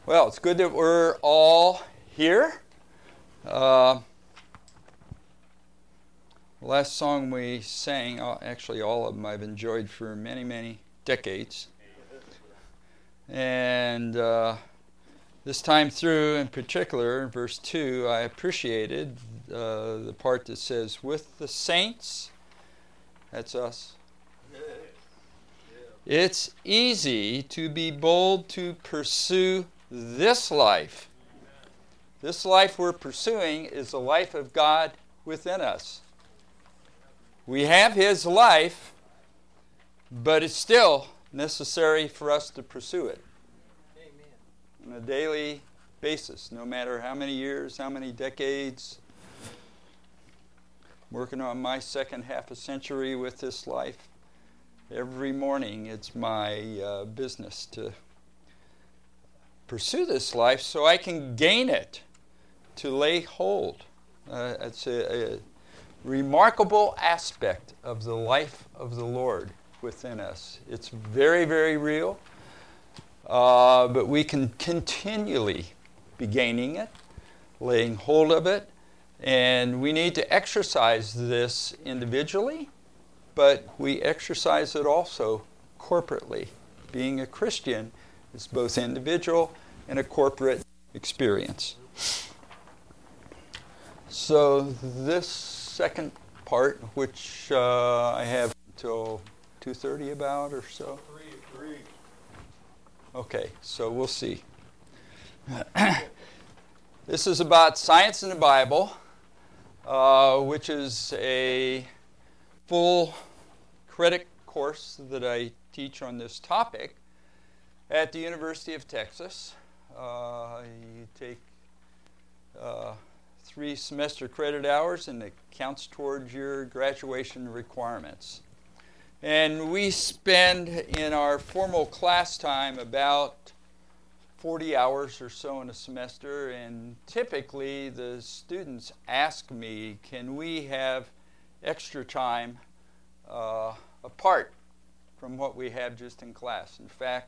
Well, it's good that we're all here. The last song we sang, actually all of them I've enjoyed for many, many decades. And this time through, in particular, verse 2, I appreciated the part that says, with the saints, that's us. It's easy to be bold to pursue this life. This life we're pursuing is the life of God within us. We have His life, but it's still necessary for us to pursue it. Amen. On a daily basis, no matter how many years, how many decades. Working on my second half a century with this life. Every morning it's my business to pursue this life so I can gain it, to lay hold. It's a remarkable aspect of the life of the Lord within us. It's very, very real, but we can continually be gaining it, laying hold of it, and we need to exercise this individually, but we exercise it also corporately. Being a Christian is both individual and a corporate experience. So this second part, which I have until 2:30 about or so. 3. Okay, so we'll see. This is about science in the Bible, which is a full credit course that I teach on this topic at the University of Texas. You take 3 semester credit hours, and it counts towards your graduation requirements. And we spend in our formal class time about 40 hours or so in a semester, and typically the students ask me, can we have extra time apart from what we have just in class? In fact,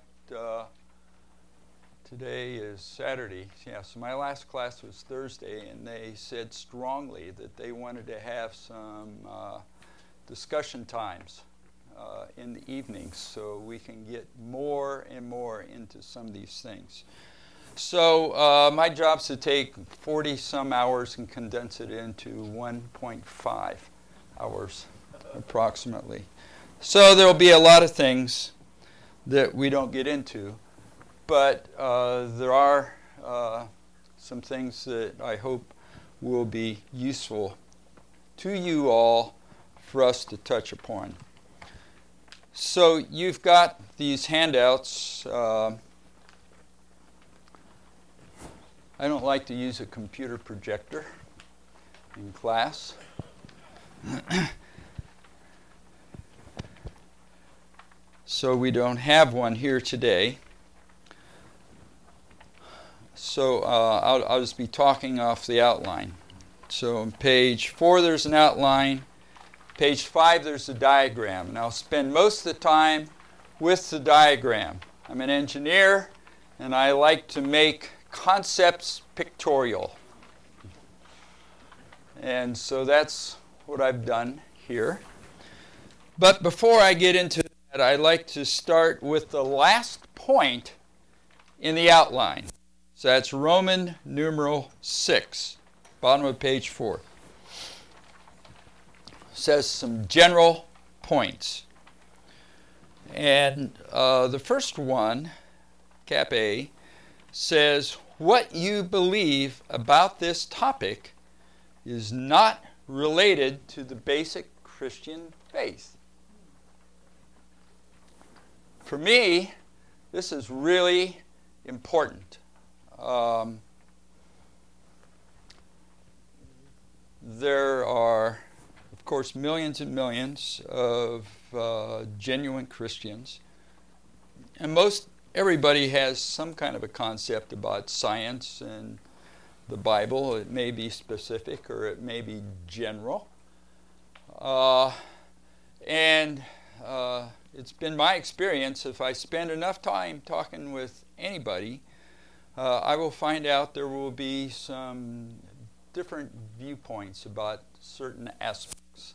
today is Saturday. Yeah, so my last class was Thursday, and they said strongly that they wanted to have some discussion times in the evenings so we can get more and more into some of these things. So my job is to take 40-some hours and condense it into 1.5 hours approximately. So there will be a lot of things that we don't get into. But there are some things that I hope will be useful to you all for us to touch upon. So you've got these handouts. I don't like to use a computer projector in class. So we don't have one here today. So I'll just be talking off the outline. So on page 4 there's an outline. Page 5 there's a diagram. And I'll spend most of the time with the diagram. I'm an engineer, and I like to make concepts pictorial. And so that's what I've done here. But before I get into that, I'd like to start with the last point in the outline. So that's Roman numeral 6, bottom of page 4. Says some general points. And the first one, cap A, says what you believe about this topic is not related to the basic Christian faith. For me, this is really important. There are, of course, millions and millions of genuine Christians, and everybody has some kind of a concept about science and the Bible. It may be specific or it may be general, and it's been my experience, if I spend enough time talking with anybody, I will find out there will be some different viewpoints about certain aspects.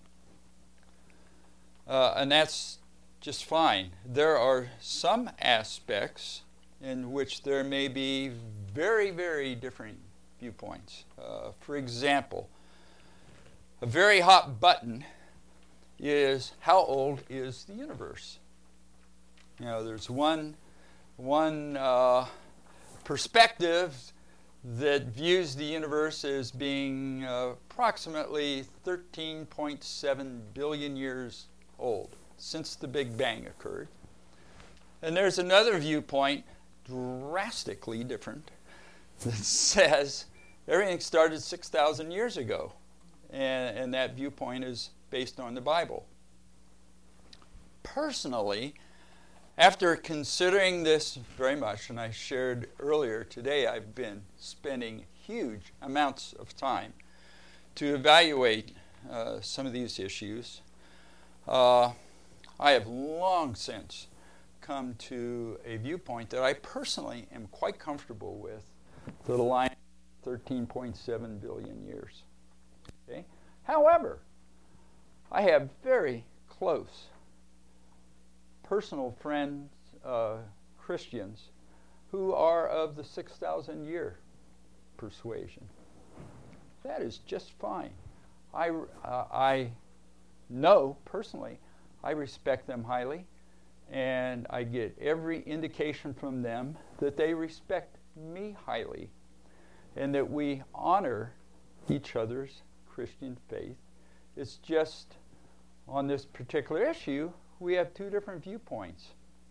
And that's just fine. There are some aspects in which there may be very, very different viewpoints. For example, a very hot button is how old is the universe? You know, there's one perspective that views the universe as being approximately 13.7 billion years old since the Big Bang occurred. And there's another viewpoint, drastically different, that says everything started 6,000 years ago. And that viewpoint is based on the Bible. Personally, after considering this very much, and I shared earlier today, I've been spending huge amounts of time to evaluate some of these issues. I have long since come to a viewpoint that I personally am quite comfortable with, that aligns 13.7 billion years. Okay? However, I have very close personal friends, Christians, who are of the 6,000-year persuasion. That is just fine. I know personally, I respect them highly, and I get every indication from them that they respect me highly, and that we honor each other's Christian faith. It's just on this particular issue, we have two different viewpoints.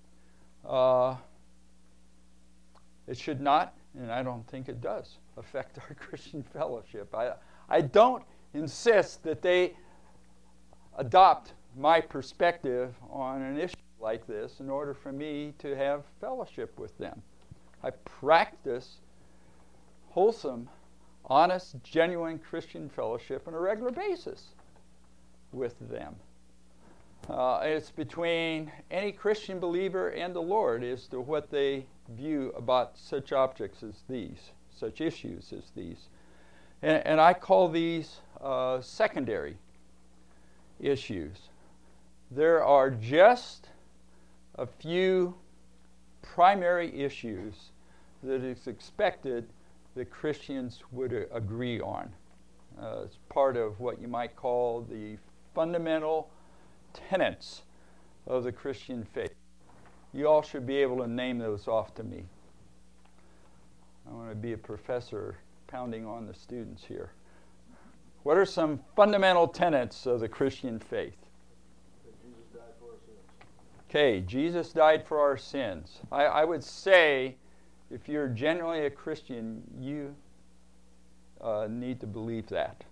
It should not, and I don't think it does, affect our Christian fellowship. I don't insist that they adopt my perspective on an issue like this in order for me to have fellowship with them. I practice wholesome, honest, genuine Christian fellowship on a regular basis with them. It's between any Christian believer and the Lord as to what they view about such objects as these, such issues as these. And I call these secondary issues. There are just a few primary issues that it's expected that Christians would agree on. It's part of what you might call the fundamental tenets of the Christian faith. You all should be able to name those off to me. I want to be a professor pounding on the students here. What are some fundamental tenets of the Christian faith? Jesus died for our sins. Okay, Jesus died for our sins. I would say if you're genuinely a Christian, you need to believe that.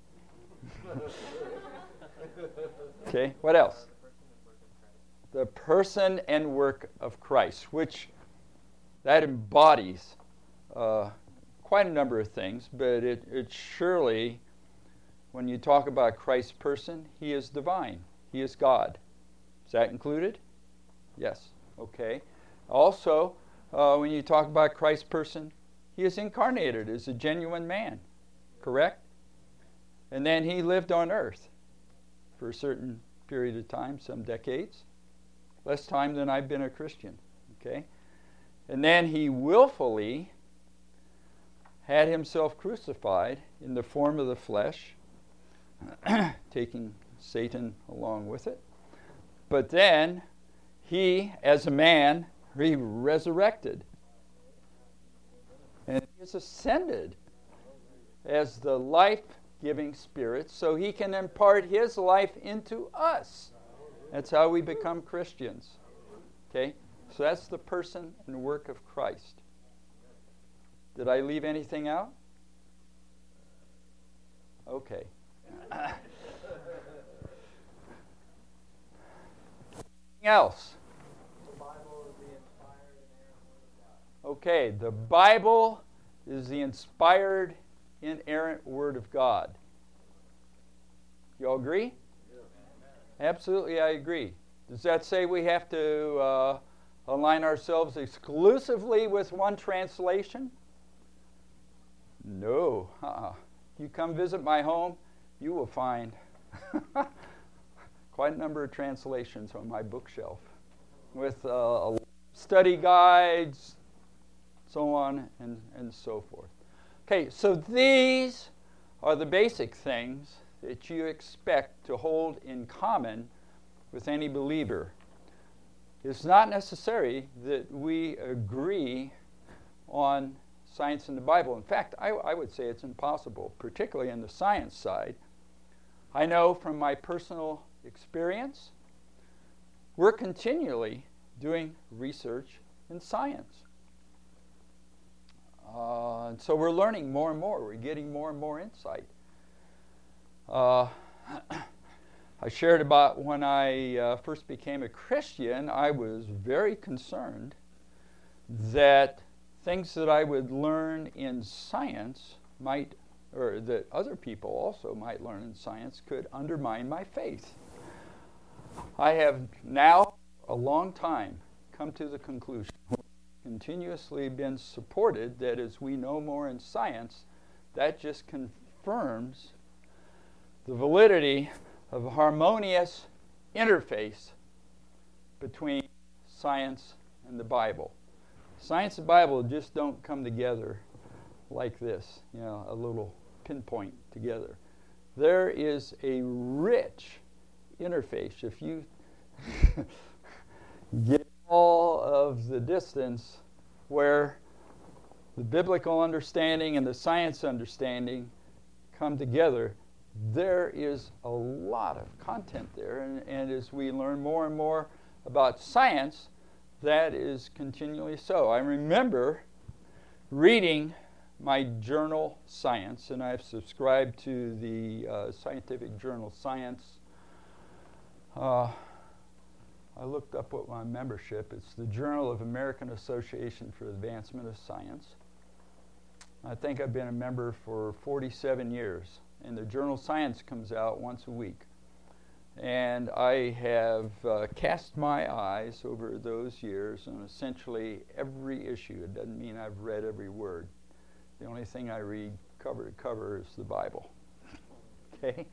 Okay, what else? The person and work of Christ, which that embodies quite a number of things, but it surely, when you talk about Christ's person, he is divine. He is God. Is that included? Yes. Okay. Also, when you talk about Christ's person, he is incarnated as a genuine man. Correct? And then he lived on earth for a certain period of time, some decades. Less time than I've been a Christian. Okay? And then he willfully had himself crucified in the form of the flesh, taking Satan along with it. But then he, as a man, he resurrected. And he is ascended as the life-giving Spirit so he can impart his life into us. That's how we become Christians. Okay? So that's the person and work of Christ. Did I leave anything out? Okay. Anything else? The Bible is the inspired and inerrant Word of God. Okay, the Bible is the inspired, inerrant Word of God. You all agree? Yeah. Absolutely, I agree. Does that say we have to align ourselves exclusively with one translation? No. You come visit my home, you will find quite a number of translations on my bookshelf with study guides, so on and so forth. Okay, so these are the basic things that you expect to hold in common with any believer. It's not necessary that we agree on science and the Bible. In fact, I would say it's impossible, particularly in the science side. I know from my personal experience, we're continually doing research in science. And so we're learning more and more. We're getting more and more insight. I shared about when I first became a Christian, I was very concerned that things that I would learn in science might, or that other people also might learn in science, could undermine my faith. I have now, a long time, come to the conclusion, continuously been supported, that as we know more in science, that just confirms the validity of a harmonious interface between science and the Bible. Science and Bible just don't come together like this, a little pinpoint together. There is a rich interface. If you get all of the distance where the biblical understanding and the science understanding come together, there is a lot of content there. And as we learn more and more about science, that is continually so. I remember reading my journal Science, and I've subscribed to the scientific journal Science. I looked up what my membership. It's the Journal of American Association for the Advancement of Science. I think I've been a member for 47 years, and the journal Science comes out once a week. And I have cast my eyes over those years on essentially every issue. It doesn't mean I've read every word. The only thing I read cover to cover is the Bible. Okay?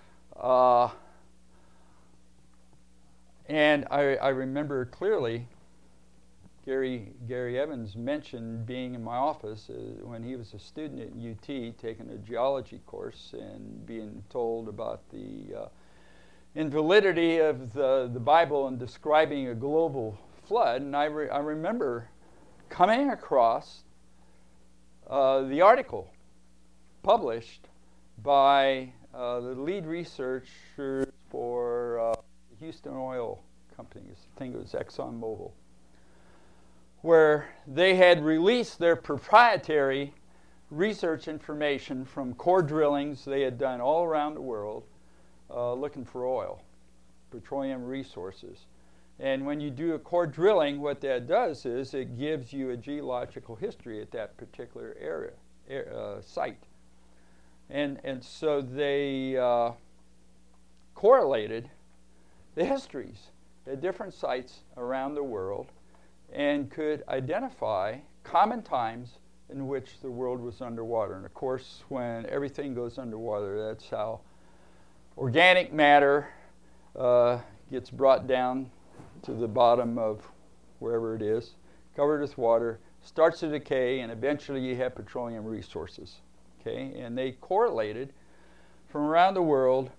And I remember clearly Gary Evans mentioned being in my office when he was a student at UT taking a geology course and being told about the invalidity of the Bible and describing a global flood. And I remember coming across the article published by the lead researcher for Houston Oil Company, I think it was ExxonMobil, where they had released their proprietary research information from core drillings they had done all around the world looking for oil, petroleum resources. And when you do a core drilling, what that does is it gives you a geological history at that particular area, site. And so they correlated the histories at different sites around the world and could identify common times in which the world was underwater. And of course, when everything goes underwater, that's how organic matter gets brought down to the bottom of wherever it is, covered with water, starts to decay, and eventually you have petroleum resources. Okay, and they correlated from around the world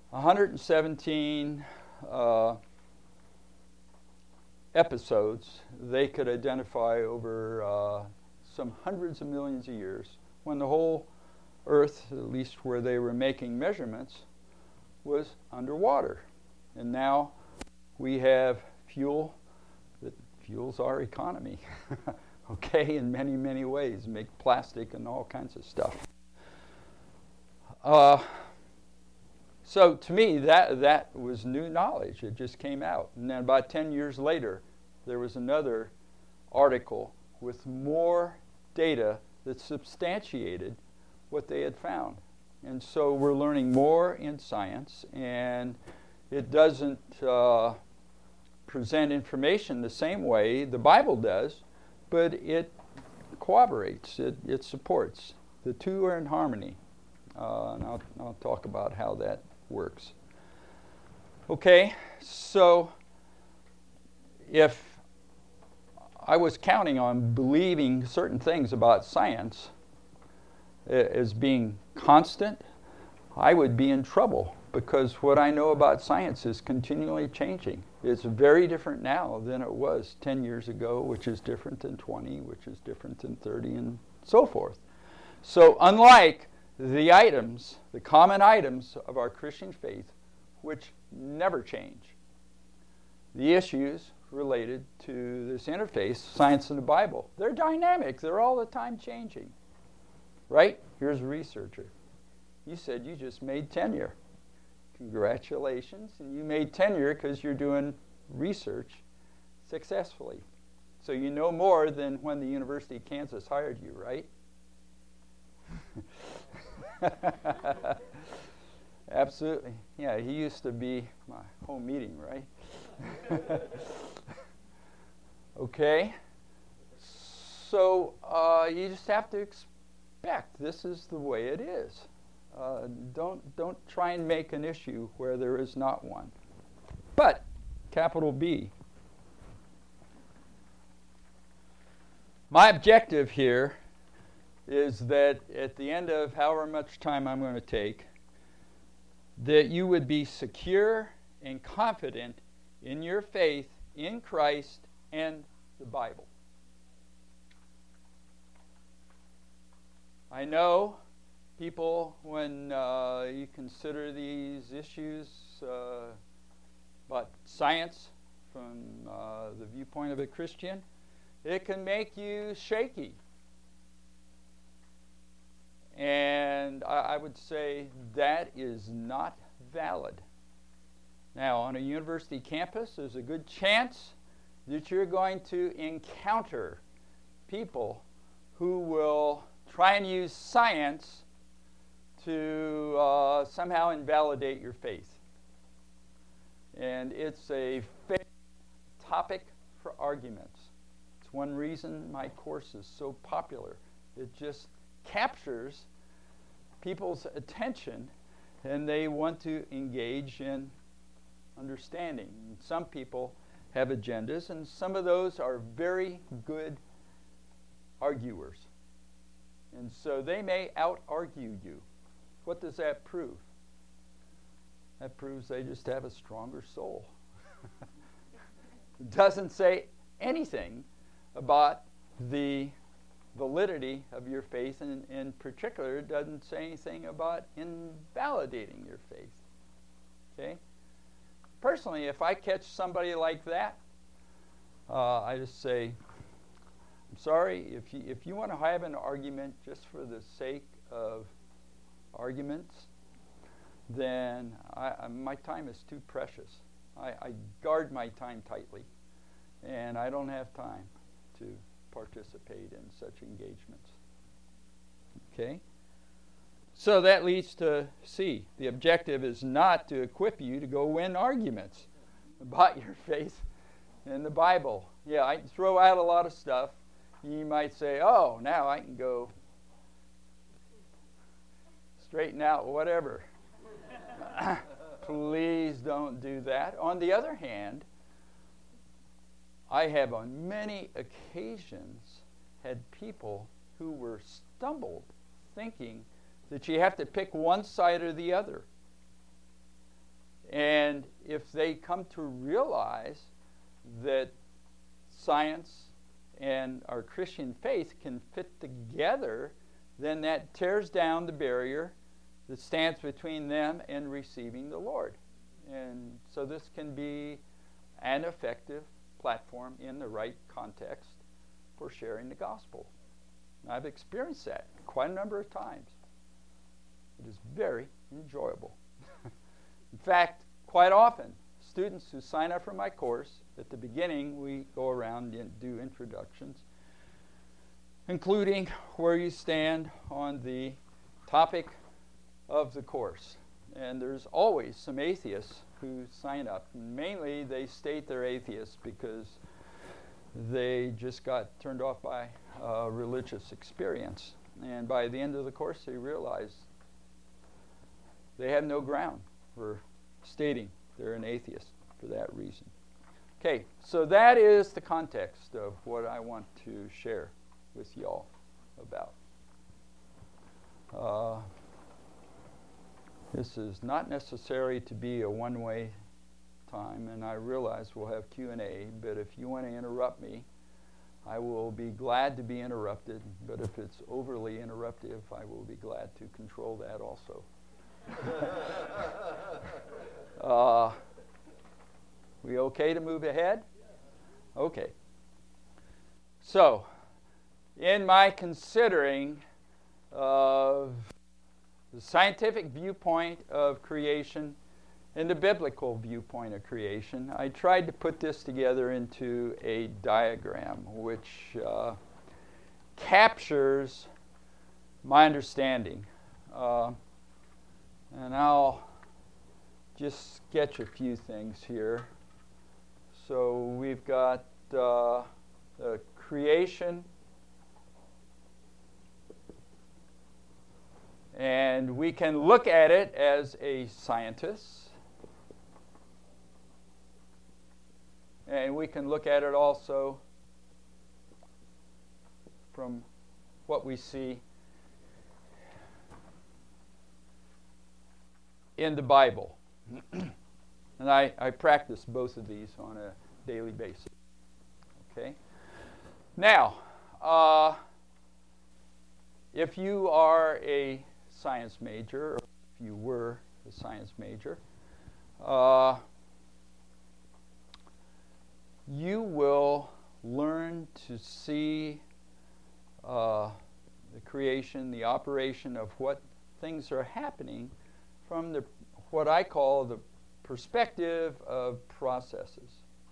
117 episodes they could identify over some hundreds of millions of years when the whole Earth, at least where they were making measurements, was underwater. And now we have fuel that fuels our economy, okay, in many, many ways, make plastic and all kinds of stuff. So to me, that was new knowledge. It just came out. And then about 10 years later, there was another article with more data that substantiated what they had found. And so we're learning more in science, and it doesn't present information the same way the Bible does, but it corroborates, it supports. The two are in harmony. And I'll talk about how that works. Okay, so if I was counting on believing certain things about science as being constant, I would be in trouble, because what I know about science is continually changing. It's very different now than it was 10 years ago, which is different than 20, which is different than 30, and so forth. So unlike the items, the common items of our Christian faith, which never change, the issues related to this interface, science and the Bible, they're dynamic. They're all the time changing. Right? Here's a researcher. You said you just made tenure. Congratulations. And you made tenure because you're doing research successfully. So you know more than when the University of Kansas hired you, right? Absolutely. Yeah, he used to be my home meeting, right? Okay. So you just have to expect this is the way it is. Don't try and make an issue where there is not one. But, capital B. My objective here is that at the end of however much time I'm going to take, that you would be secure and confident in your faith in Christ and the Bible. I know people, when you consider these issues about science from the viewpoint of a Christian, it can make you shaky. And I would say that is not valid. Now, on a university campus, there's a good chance that you're going to encounter people who will try and use science to somehow invalidate your faith. And it's a favorite topic for arguments. It's one reason my course is so popular. It just captures people's attention, and they want to engage in understanding. And some people have agendas, and some of those are very good arguers. And so they may out-argue you. What does that prove? That proves they just have a stronger soul. It doesn't say anything about the validity of your faith, and in particular, it doesn't say anything about invalidating your faith. Okay? Personally, if I catch somebody like that, I just say, I'm sorry, if you want to have an argument just for the sake of arguments, then my time is too precious. I guard my time tightly, and I don't have time to participate in such engagements. Okay? So that leads to C. The objective is not to equip you to go win arguments about your faith in the Bible. Yeah, I can throw out a lot of stuff. You might say, oh, now I can go straighten out whatever. Please don't do that. On the other hand, I have on many occasions had people who were stumbled thinking that you have to pick one side or the other. And if they come to realize that science and our Christian faith can fit together, then that tears down the barrier that stands between them and receiving the Lord. And so this can be an effective platform in the right context for sharing the gospel. And I've experienced that quite a number of times. It is very enjoyable. In fact, quite often, students who sign up for my course, at the beginning we go around and do introductions, including where you stand on the topic of the course. And there's always some atheists who sign up. Mainly, they state they're atheists because they just got turned off by religious experience. And by the end of the course, they realize they have no ground for stating they're an atheist for that reason. Okay, so that is the context of what I want to share with y'all about. This is not necessary to be a one-way time, and I realize we'll have Q&A, but if you want to interrupt me, I will be glad to be interrupted, but if it's overly interruptive, I will be glad to control that also. We okay to move ahead? Okay. So, in my considering of the scientific viewpoint of creation and the biblical viewpoint of creation, I tried to put this together into a diagram which captures my understanding. And I'll just sketch a few things here. So we've got the creation, and we can look at it as a scientist, and we can look at it also from what we see in the Bible. And I practice both of these on a daily basis. Okay? Now, if you are a science major, or if you were a science major, you will learn to see the creation, the operation of what things are happening from what I call the perspective of processes.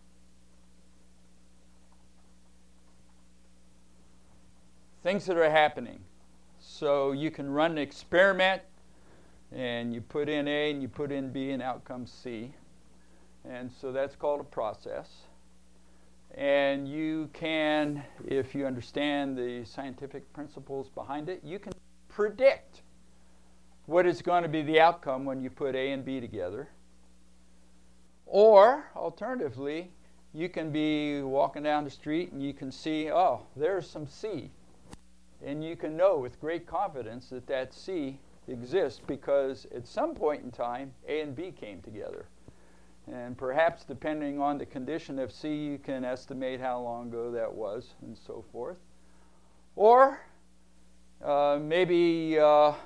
Things that are happening. So you can run an experiment, and you put in A and you put in B, and out comes C. And so that's called a process. And you can, if you understand the scientific principles behind it, you can predict what is going to be the outcome when you put A and B together. Or, alternatively, you can be walking down the street and you can see, oh, there's some C. And you can know with great confidence that that C exists because at some point in time, A and B came together. And perhaps depending on the condition of C, you can estimate how long ago that was and so forth. Or maybe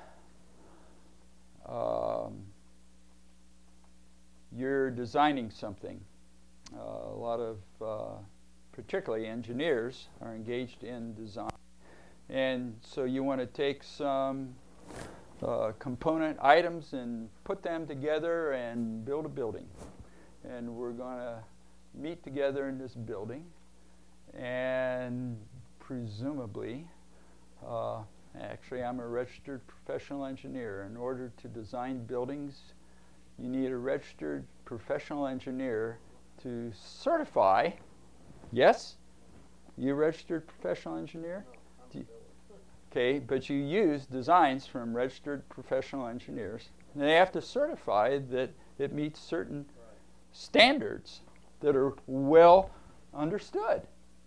you're designing something. A lot of, particularly engineers, are engaged in design. And so you want to take some component items and put them together and build a building. And we're going to meet together in this building. And presumably, actually I'm a registered professional engineer. In order to design buildings, you need a registered professional engineer to certify. Yes? You a registered professional engineer? Okay, but you use designs from registered professional engineers. And they have to certify that it meets certain standards that are well understood.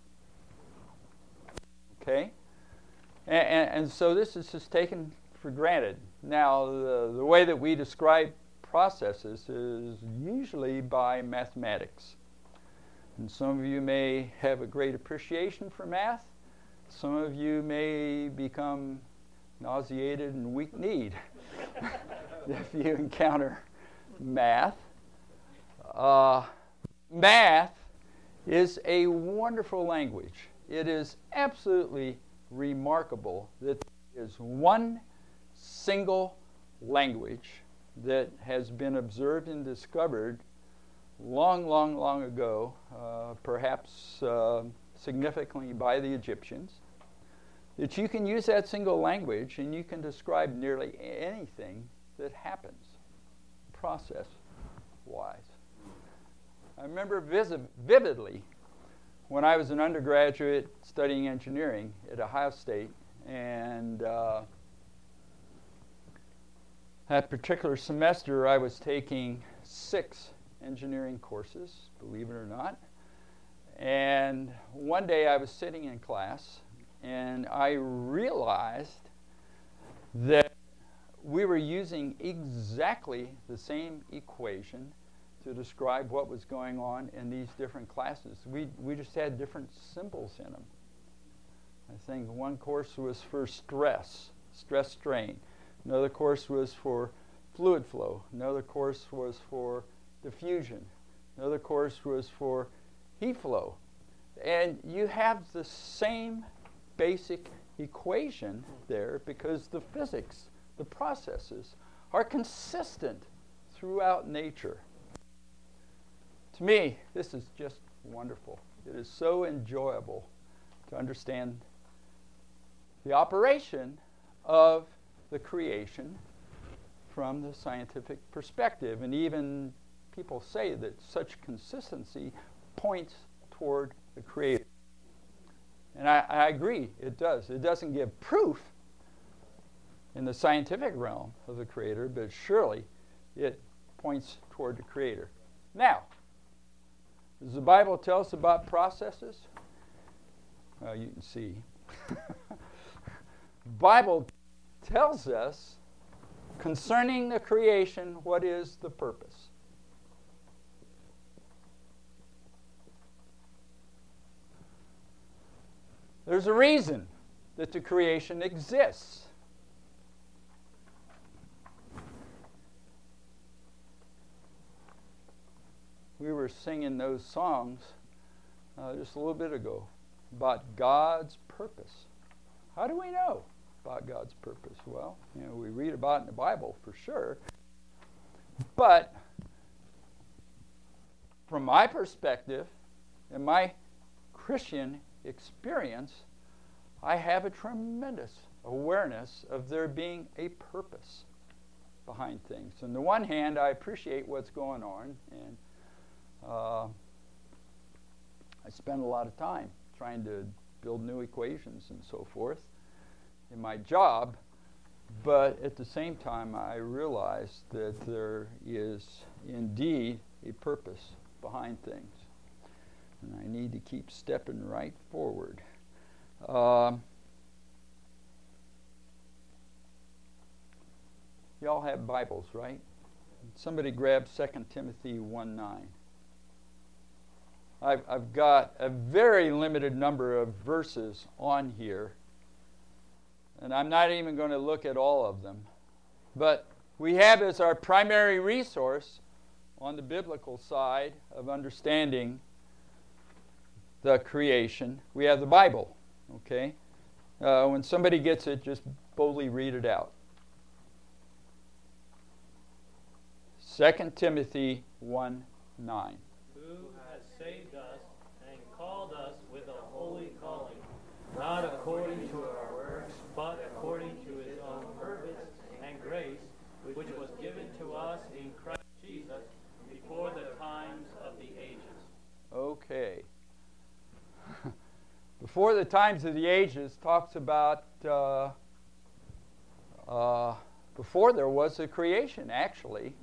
Okay? And so this is just taken for granted. Now, the way that we describe processes is usually by mathematics. And some of you may have a great appreciation for math. Some of you may become nauseated and weak-kneed if you encounter math. Math is a wonderful language. It is absolutely remarkable that there is one single language that has been observed and discovered long ago, perhaps significantly by the Egyptians, that you can use that single language and you can describe nearly anything that happens. Process. wise. I remember vividly when I was an undergraduate studying engineering at Ohio State, and that particular semester I was taking 6 engineering courses, believe it or not. And one day I was sitting in class, and I realized that we were using exactly the same equation to describe what was going on in these different classes. We just had different symbols in them. I think one course was for stress strain. Another course was for fluid flow. Another course was for diffusion. Another course was for heat flow. And you have the same basic equation there because the physics, the processes, are consistent throughout nature. To me, this is just wonderful. It is so enjoyable to understand the operation of the creation from the scientific perspective. And even people say that such consistency points toward the Creator. And I agree, it does. It doesn't give proof in the scientific realm of the Creator, but surely it points toward the Creator. Now, does the Bible tell us about processes? Well, you can see. The Bible tells us concerning the creation what is the purpose. There's a reason that the creation exists. We were singing those songs just a little bit ago about God's purpose. How do we know about God's purpose? Well, we read about it in the Bible for sure. But from my perspective and my Christian experience, I have a tremendous awareness of there being a purpose behind things. On the one hand, I appreciate what's going on, and I spend a lot of time trying to build new equations and so forth in my job, but at the same time I realize that there is indeed a purpose behind things, and I need to keep stepping right forward. Y'all have Bibles, right? Somebody grab 2 Timothy 1:9. I've got a very limited number of verses on here, and I'm not even going to look at all of them. But we have as our primary resource on the biblical side of understanding the creation, we have the Bible, okay? When somebody gets it, just boldly read it out. 2 Timothy 1:9. Who has saved us and called us with a holy calling, not according to our works, but according to his own purpose and grace, which was given to us in Christ Jesus before the times of the ages. Okay. Before the times of the ages talks about before there was a creation, actually.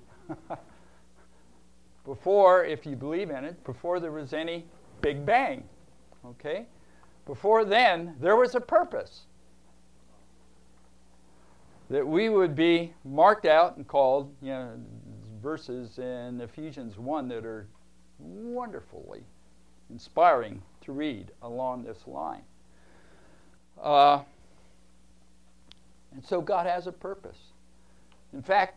Before, if you believe in it, before there was any Big Bang. Okay? Before then, there was a purpose. That we would be marked out and called, verses in Ephesians 1 that are wonderfully inspiring to read along this line. And so God has a purpose. In fact,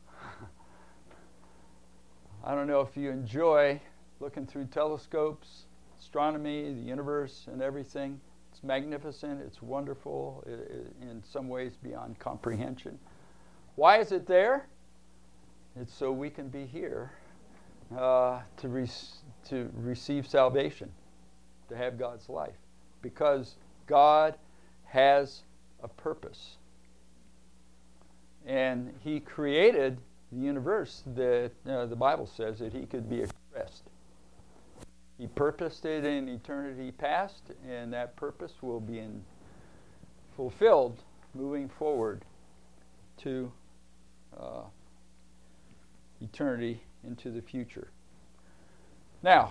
I don't know if you enjoy looking through telescopes, astronomy, the universe, and everything. It's magnificent. It's wonderful. In some ways beyond comprehension. Why is it there? It's so we can be here to receive salvation, to have God's life. Because God has a purpose. And he created the universe that the Bible says that he could be expressed. He purposed it in eternity past, and that purpose will be fulfilled moving forward to eternity into the future. Now,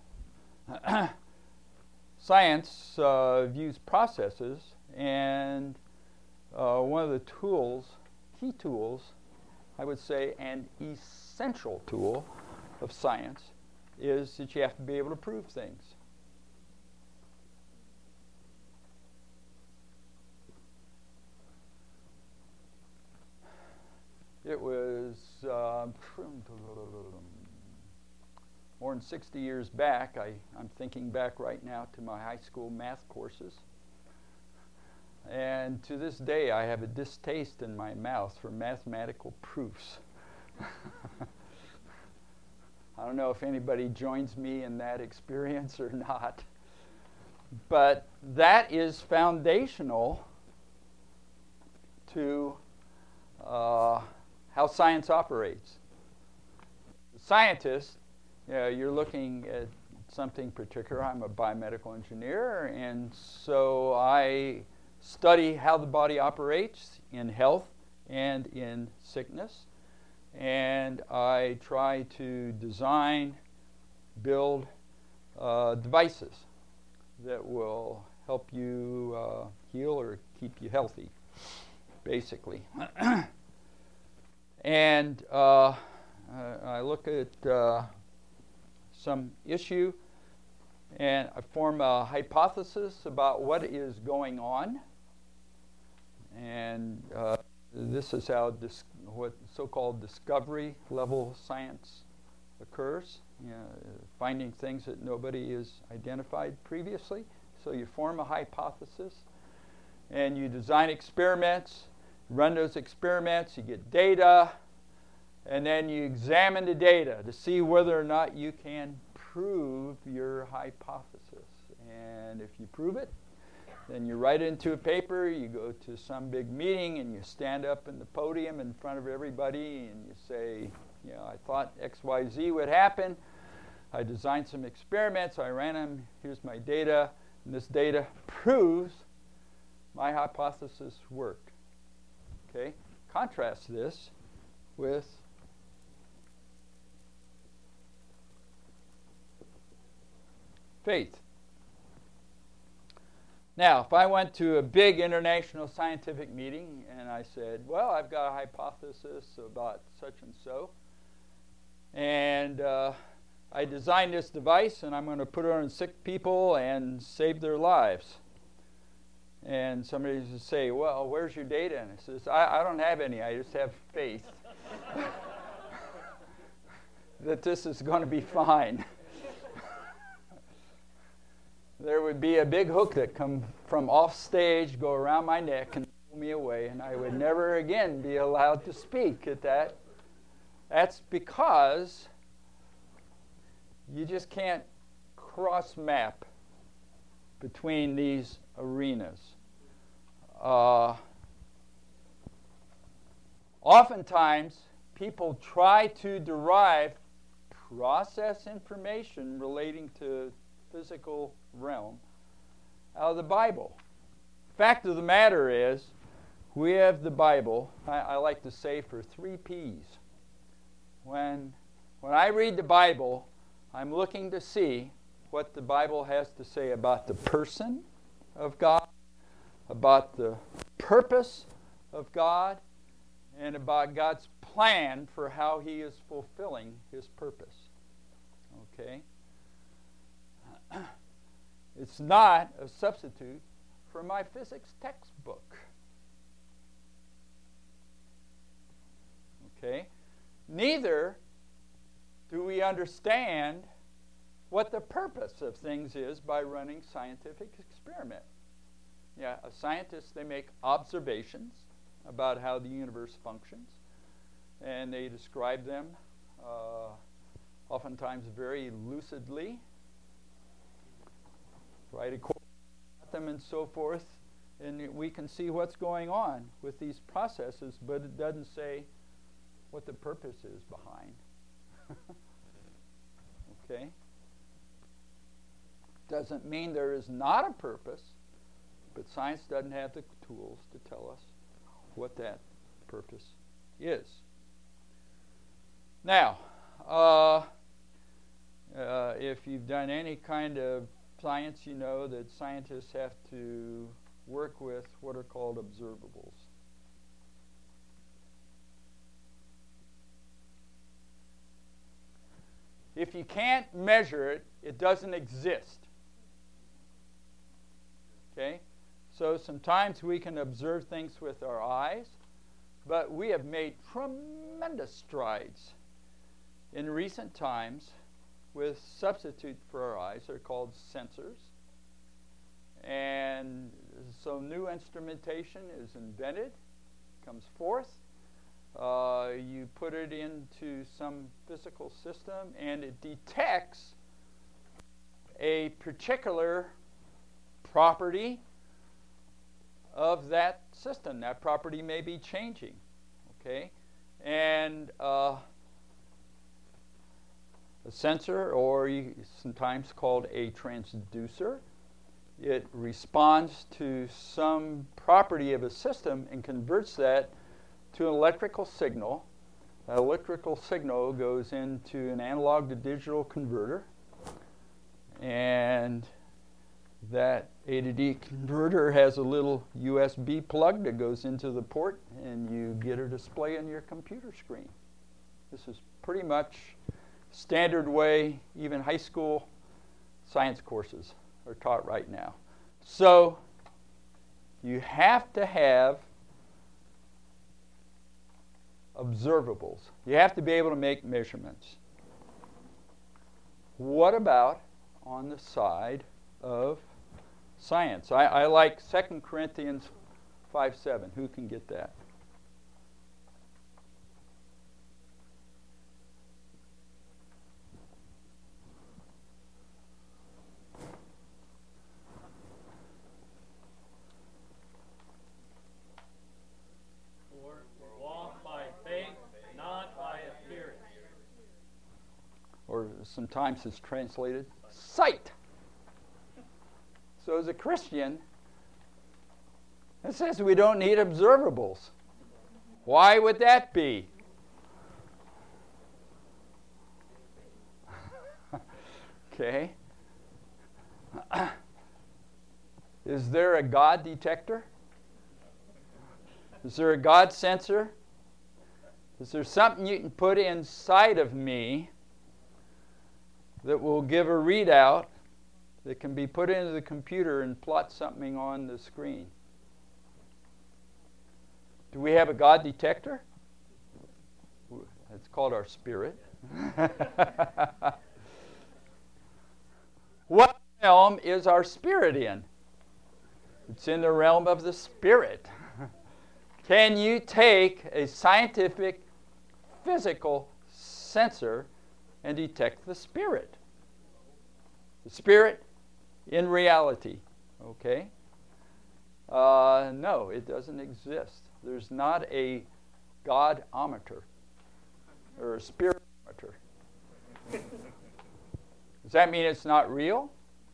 science views processes, and one of the key tools, I would say an essential tool of science, is that you have to be able to prove things. It was more than 60 years back. I'm thinking back right now to my high school math courses. And to this day, I have a distaste in my mouth for mathematical proofs. I don't know if anybody joins me in that experience or not. But that is foundational to how science operates. Scientists, you're looking at something particular. I'm a biomedical engineer, and so I study how the body operates in health and in sickness. And I try to design, build devices that will help you heal or keep you healthy, basically. And I look at some issue, and I form a hypothesis about what is going on. And this is how what so-called discovery level science occurs, finding things that nobody has identified previously. So you form a hypothesis, and you design experiments, run those experiments, you get data, and then you examine the data to see whether or not you can prove your hypothesis. And if you prove it, then you write it into a paper, you go to some big meeting, and you stand up in the podium in front of everybody, and you say, I thought X, Y, Z would happen. I designed some experiments, I ran them, here's my data, and this data proves my hypothesis worked. Okay? Contrast this with faith. Now, if I went to a big international scientific meeting and I said, well, I've got a hypothesis about such and so, and I designed this device and I'm going to put it on sick people and save their lives. And somebody would say, well, where's your data? And I says, I don't have any, I just have faith that this is going to be fine. There would be a big hook that come from off stage, go around my neck and pull me away, and I would never again be allowed to speak at that. That's because you just can't cross map between these arenas. Oftentimes, people try to derive process information relating to physical realm out of the Bible. Fact of the matter is, we have the Bible, I like to say, for 3 P's. When I read the Bible, I'm looking to see what the Bible has to say about the person of God, about the purpose of God, and about God's plan for how He is fulfilling His purpose. Okay? It's not a substitute for my physics textbook. Okay? Neither do we understand what the purpose of things is by running scientific experiment. Yeah, a scientist, they make observations about how the universe functions, and they describe them oftentimes very lucidly, write a quote about them and so forth, and we can see what's going on with these processes, but it doesn't say what the purpose is behind. Okay? Doesn't mean there is not a purpose, but science doesn't have the tools to tell us what that purpose is. Now, if you've done any kind of science, you know that scientists have to work with what are called observables. If you can't measure it, it doesn't exist. Okay? So sometimes we can observe things with our eyes, but we have made tremendous strides in recent times with substitute for our eyes. They're called sensors. And so new instrumentation is invented, comes forth. You put it into some physical system, and it detects a particular property of that system. That property may be changing, okay? And a sensor, or sometimes called a transducer, it responds to some property of a system and converts that to an electrical signal. That electrical signal goes into an analog to digital converter, and that A to D converter has a little USB plug that goes into the port, and you get a display on your computer screen. This is pretty much standard way even high school science courses are taught right now. So you have to have observables. You have to be able to make measurements. What about on the side of science? I like 2 Corinthians 5:7. Who can get that? Walk by faith, not by appearance. Or sometimes it's translated sight. So as a Christian, it says we don't need observables. Why would that be? Okay. Is there a God detector? Is there a God sensor? Is there something you can put inside of me that will give a readout that can be put into the computer and plot something on the screen? Do we have a God detector? It's called our spirit. What realm is our spirit in? It's in the realm of the spirit. Can you take a scientific, physical sensor and detect the spirit? The spirit in reality, okay? No, it doesn't exist. There's not a God-ometer or a spiritometer. Does that mean it's not real?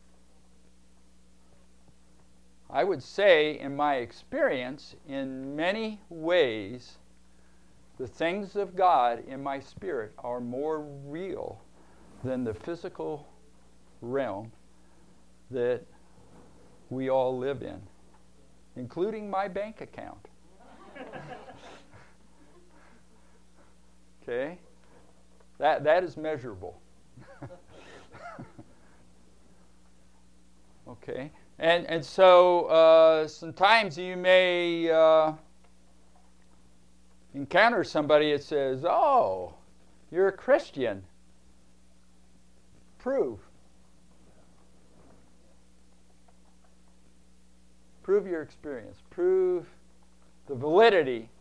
I would say, in my experience, in many ways, the things of God in my spirit are more real than the physical realm that we all live in, including my bank account. Okay? That is measurable. Okay? And so sometimes you may encounter somebody that says, "Oh, you're a Christian. Prove. Prove your experience. Prove the validity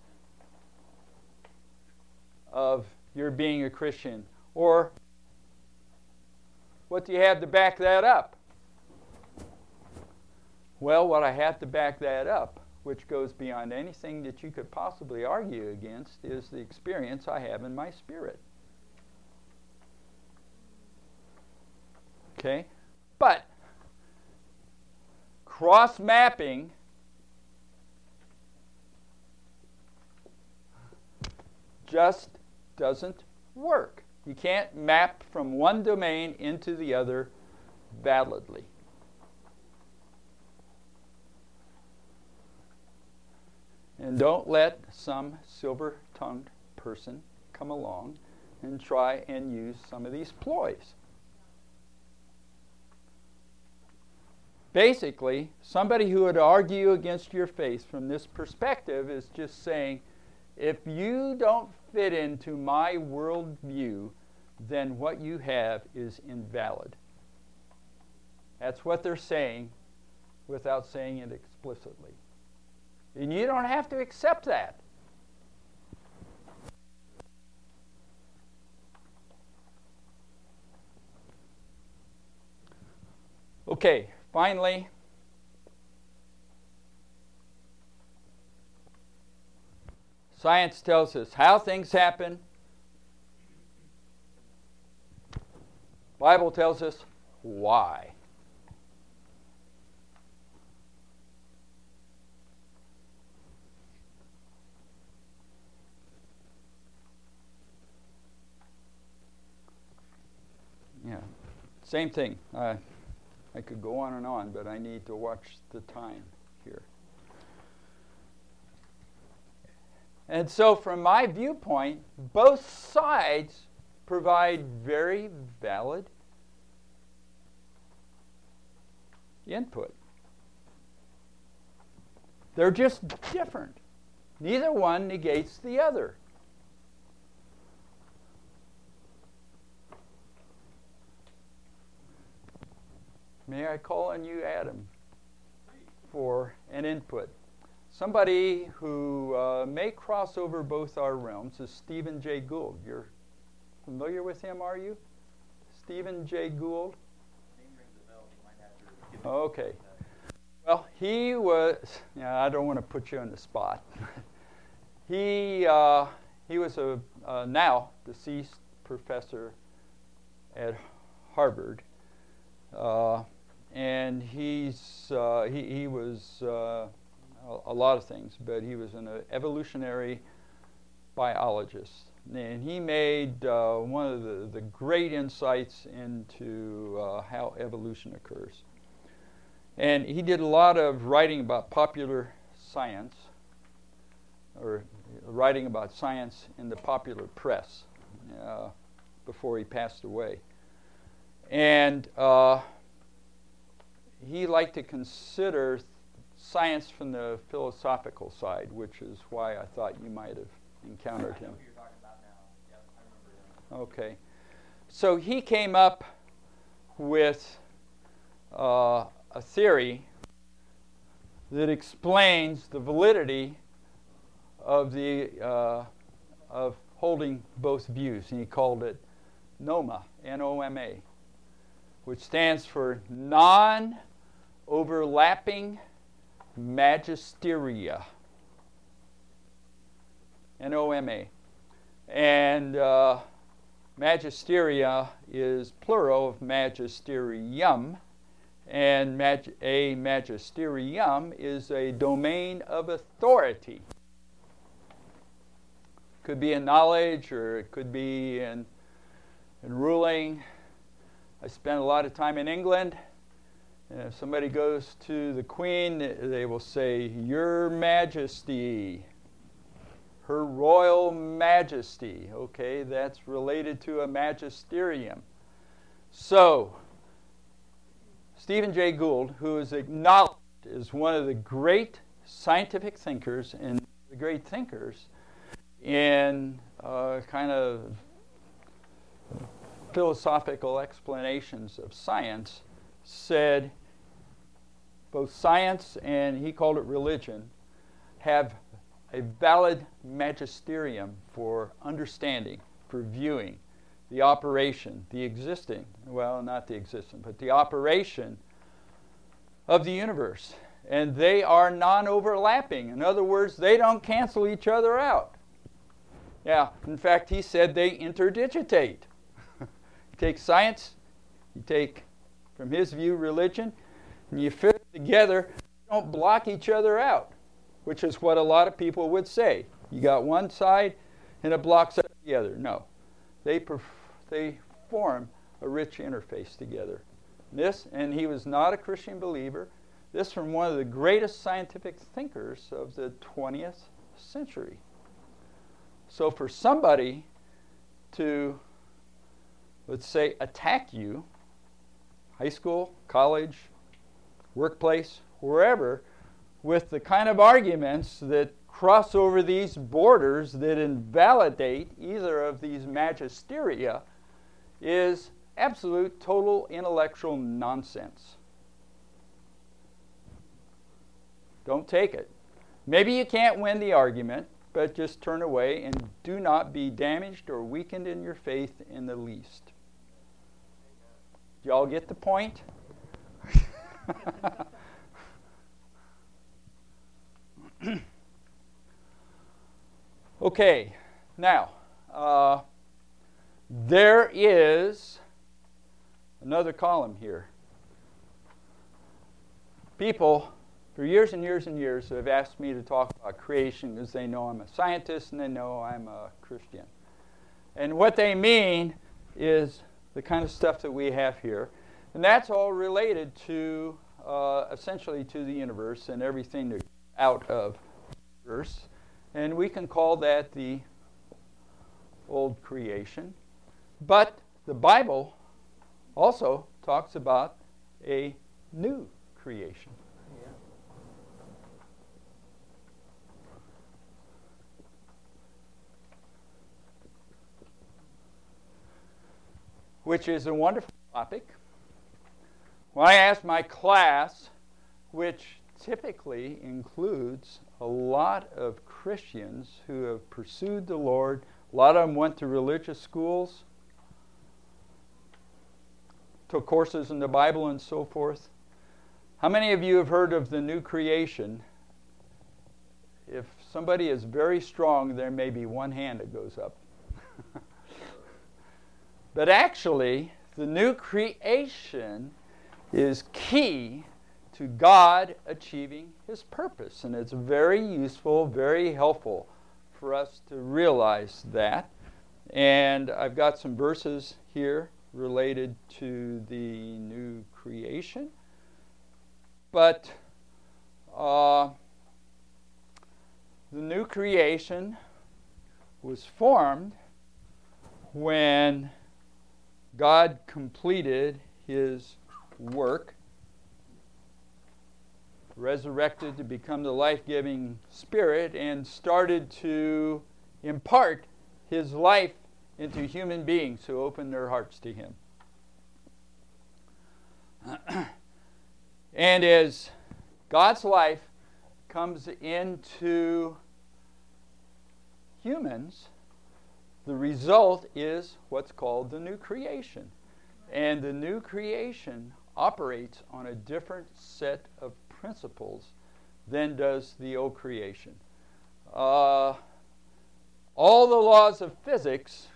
of your being a Christian." Or, what do you have to back that up? Well, what I have to back that up which goes beyond anything that you could possibly argue against, is the experience I have in my spirit. Okay? But cross-mapping just doesn't work. You can't map from one domain into the other validly. And don't let some silver-tongued person come along and try and use some of these ploys. Basically, somebody who would argue against your faith from this perspective is just saying, if you don't fit into my worldview, then what you have is invalid. That's what they're saying without saying it explicitly. And you don't have to accept that. Okay, finally, science tells us how things happen. Bible tells us why. Yeah, same thing. I could go on and on, but I need to watch the time here. And so from my viewpoint, both sides provide very valid input. They're just different. Neither one negates the other. May I call on you, Adam, for an input? Somebody who may cross over both our realms is Stephen Jay Gould. You're familiar with him, are you? Stephen Jay Gould? Name rings a bell. You might have to give me Okay. Well, he was, I don't want to put you on the spot. He was a now deceased professor at Harvard. And he was a lot of things, but he was an evolutionary biologist. And he made one of the great insights into how evolution occurs. And he did a lot of writing about popular science, or writing about science in the popular press before he passed away. And he liked to consider science from the philosophical side, which is why I thought you might have encountered him. I know who you're talking about now. Yep, I remember him. Okay. So he came up with a theory that explains the validity of of holding both views, and he called it NOMA, N-O-M-A, which stands for non-overlapping magisteria. N-O-M-A. And magisteria is plural of magisterium, and a magisterium is a domain of authority. Could be in knowledge, or it could be in ruling. I spent a lot of time in England, and if somebody goes to the Queen, they will say, "Your Majesty," "Her Royal Majesty." Okay, that's related to a magisterium. So, Stephen Jay Gould, who is acknowledged as one of the great scientific thinkers and the great thinkers in kind of philosophical explanations of science, said both science and he called it religion have a valid magisterium for understanding, for viewing the operation, the existing, well, not the existing, but the operation of the universe. And they are non-overlapping. In other words, they don't cancel each other out. Yeah, in fact, he said they interdigitate. You take science, you take, from his view, religion, and you fit it together, don't block each other out, which is what a lot of people would say. You got one side and it blocks out the other. No, they form a rich interface together. And he was not a Christian believer. This from one of the greatest scientific thinkers of the 20th century. So for somebody to, let's say, attack you, high school, college, workplace, wherever, with the kind of arguments that cross over these borders that invalidate either of these magisteria is absolute, total intellectual nonsense. Don't take it. Maybe you can't win the argument, but just turn away and do not be damaged or weakened in your faith in the least. Y'all get the point? Okay, now, there is another column here. People, for years and years and years, have asked me to talk about creation because they know I'm a scientist and they know I'm a Christian. And what they mean is the kind of stuff that we have here. And that's all related to, essentially, to the universe and everything that's out of the universe. And we can call that the old creation. But the Bible also talks about a new creation. Which is a wonderful topic. When I asked my class, which typically includes a lot of Christians who have pursued the Lord, a lot of them went to religious schools, took courses in the Bible and so forth. How many of you have heard of the new creation? If somebody is very strong, there may be one hand that goes up. But actually, the new creation is key to God achieving His purpose. And it's very useful, very helpful for us to realize that. And I've got some verses here related to the new creation. But the new creation was formed when God completed His work, resurrected to become the life-giving Spirit, and started to impart His life into human beings who opened their hearts to Him. And as God's life comes into humans, the result is what's called the new creation. And the new creation operates on a different set of principles than does the old creation. All the laws of physics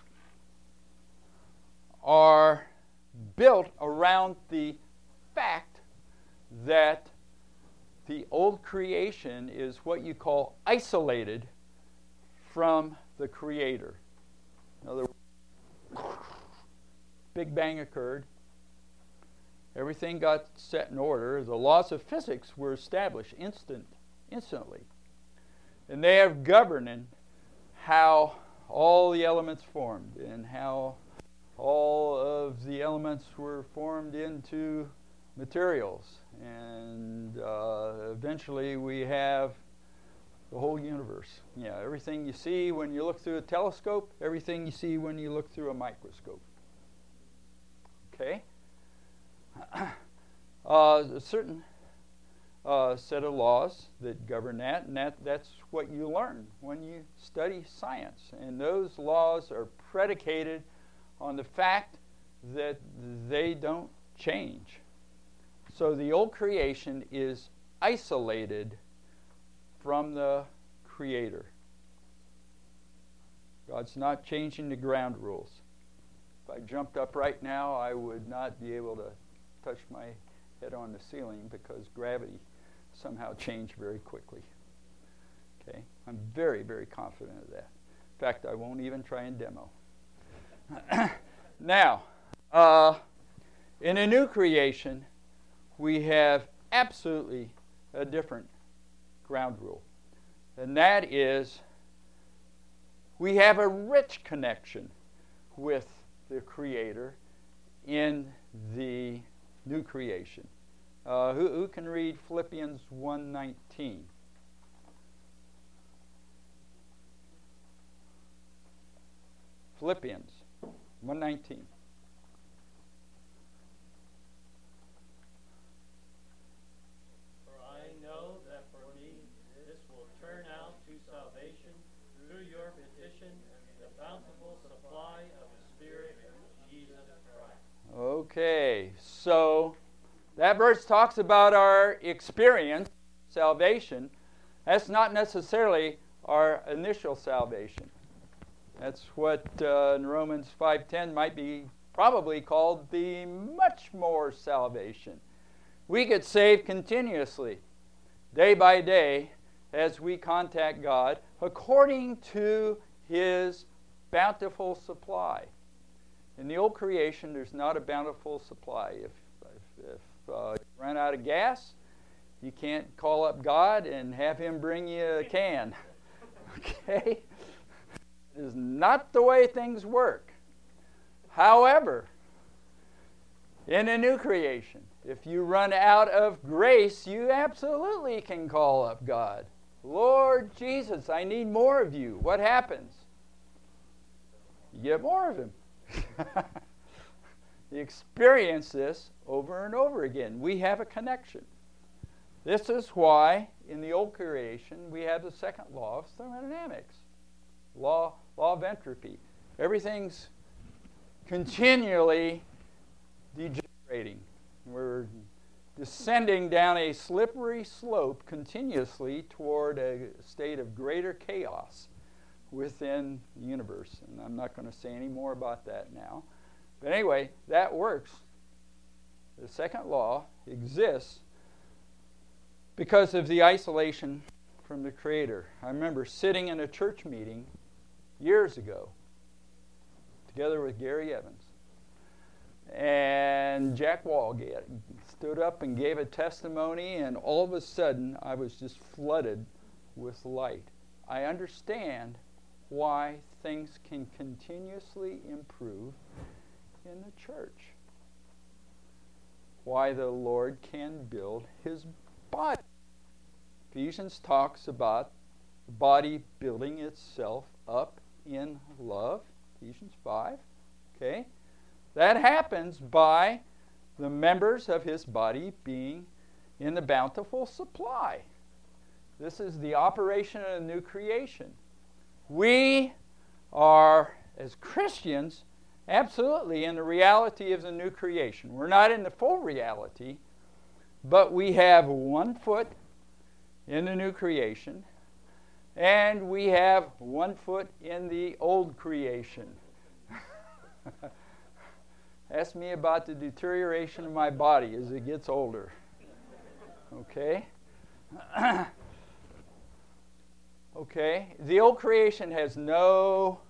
are built around the fact that the old creation is what you call isolated from the Creator. In other words, Big Bang occurred. Everything got set in order. The laws of physics were established instantly. And they have governed how all the elements formed and how all of the elements were formed into materials. And eventually we have the whole universe. Yeah, everything you see when you look through a telescope, everything you see when you look through a microscope. Okay? A certain set of laws that govern that, and that's what you learn when you study science. And those laws are predicated on the fact that they don't change. So the old creation is isolated from the Creator. God's not changing the ground rules. If I jumped up right now, I would not be able to touch my head on the ceiling because gravity somehow changed very quickly. Okay? I'm very, very confident of that. In fact, I won't even try and demo. Now, in a new creation, we have absolutely a different ground rule. And that is, we have a rich connection with the Creator in the new creation. Who can read Philippians 1:19? Philippians 1:19. For I know that for me this will turn out to salvation through your petition and the bountiful supply of the Spirit of Jesus Christ. Okay, so that verse talks about our experience, salvation. That's not necessarily our initial salvation. That's what in Romans 5:10 might be probably called the much more salvation. We get saved continuously, day by day, as we contact God according to His bountiful supply. In the old creation, there's not a bountiful supply. If you run out of gas, you can't call up God and have Him bring you a can. Okay? It is not the way things work. However, in a new creation, if you run out of grace, you absolutely can call up God. Lord Jesus, I need more of you. What happens? You get more of Him. You experience this over and over again. We have a connection. This is why in the old creation we have the second law of thermodynamics, law of entropy. Everything's continually degenerating. We're descending down a slippery slope continuously toward a state of greater chaos within the universe. And I'm not going to say any more about that now. But anyway, that works. The second law exists because of the isolation from the Creator. I remember sitting in a church meeting years ago, together with Gary Evans. And Jack Walgate stood up and gave a testimony, and all of a sudden I was just flooded with light. I understand why things can continuously improve in the church. Why the Lord can build His body. Ephesians talks about the body building itself up in love. Ephesians 5. Okay? That happens by the members of His body being in the bountiful supply. This is the operation of a new creation. We are, as Christians, absolutely in the reality of the new creation. We're not in the full reality, but we have one foot in the new creation, and we have one foot in the old creation. Ask me about the deterioration of my body as it gets older. Okay? Okay? The old creation has no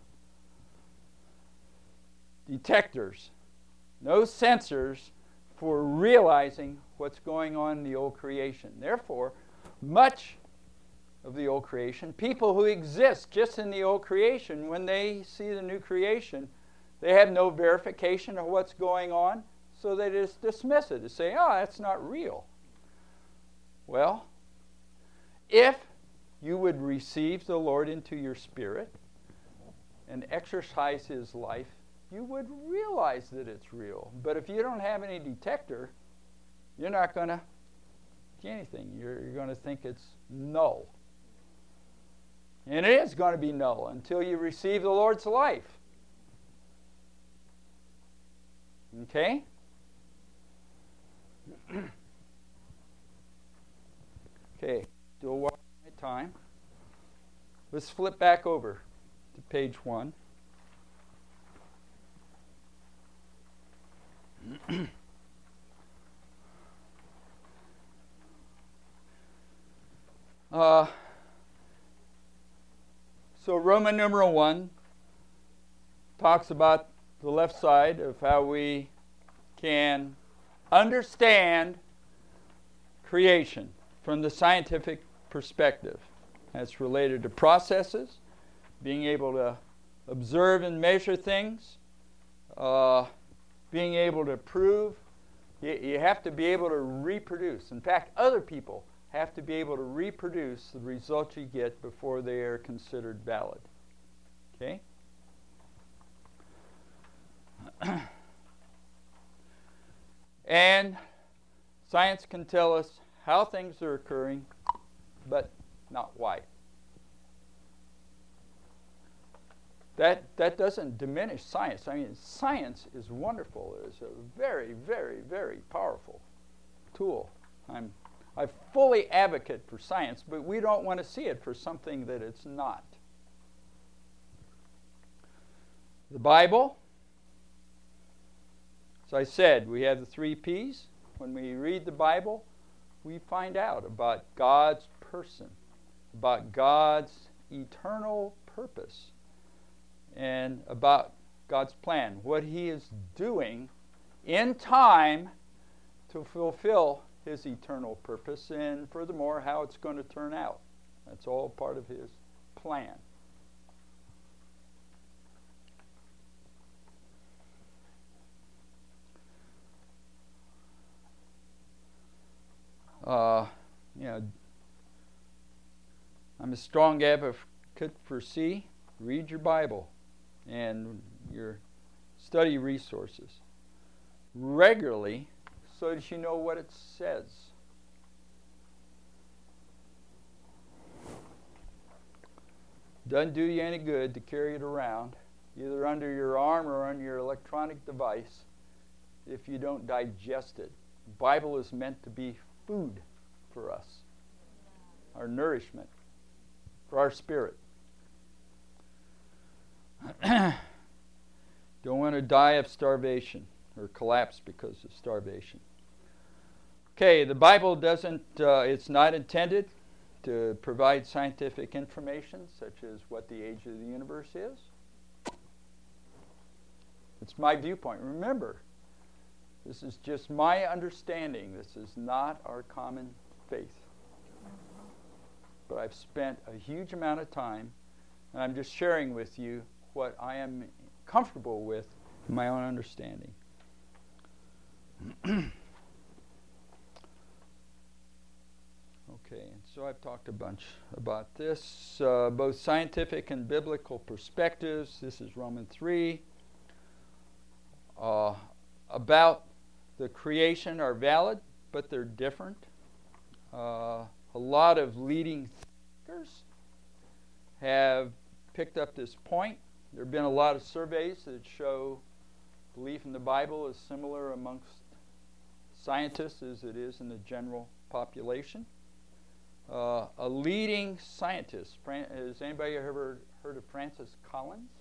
detectors, no sensors for realizing what's going on in the old creation. Therefore, much of the old creation, people who exist just in the old creation, when they see the new creation, they have no verification of what's going on, so they just dismiss it and say, oh, that's not real. Well, if you would receive the Lord into your spirit and exercise His life, you would realize that it's real. But if you don't have any detector, you're not going to see anything. You're going to think it's null. And it is going to be null until you receive the Lord's life. Okay? Still watching my time. Let's flip back over to page 1. So Roman numeral 1 talks about the left side of how we can understand creation from the scientific perspective. That's related to processes, being able to observe and measure things, being able to prove. You have to be able to reproduce. In fact, other people have to be able to reproduce the results you get before they are considered valid. Okay? And science can tell us how things are occurring, but not why. That doesn't diminish science. I mean, science is wonderful. It's a very, very, very powerful tool. I fully advocate for science, but we don't want to see it for something that it's not. The Bible, as I said, we have the 3 P's. When we read the Bible, we find out about God's person, about God's eternal purpose, and about God's plan, what He is doing in time to fulfill His eternal purpose, and furthermore, how it's going to turn out. That's all part of His plan. I'm a strong advocate for C. Read your Bible and your study resources regularly so that you know what it says. Doesn't do you any good to carry it around, either under your arm or on your electronic device, if you don't digest it. The Bible is meant to be food for us, our nourishment, for our spirit. Don't want to die of starvation or collapse because of starvation. Okay, the Bible doesn't, it's not intended to provide scientific information such as what the age of the universe is. It's my viewpoint. Remember, this is just my understanding. This is not our common faith. But I've spent a huge amount of time, and I'm just sharing with you what I am comfortable with in my own understanding. Okay, and so I've talked a bunch about this, both scientific and biblical perspectives. This is Romans 3. About the creation are valid, but they're different. A lot of leading thinkers have picked up this point. There have been a lot of surveys that show belief in the Bible is similar amongst scientists as it is in the general population. A leading scientist, has anybody ever heard of Francis Collins?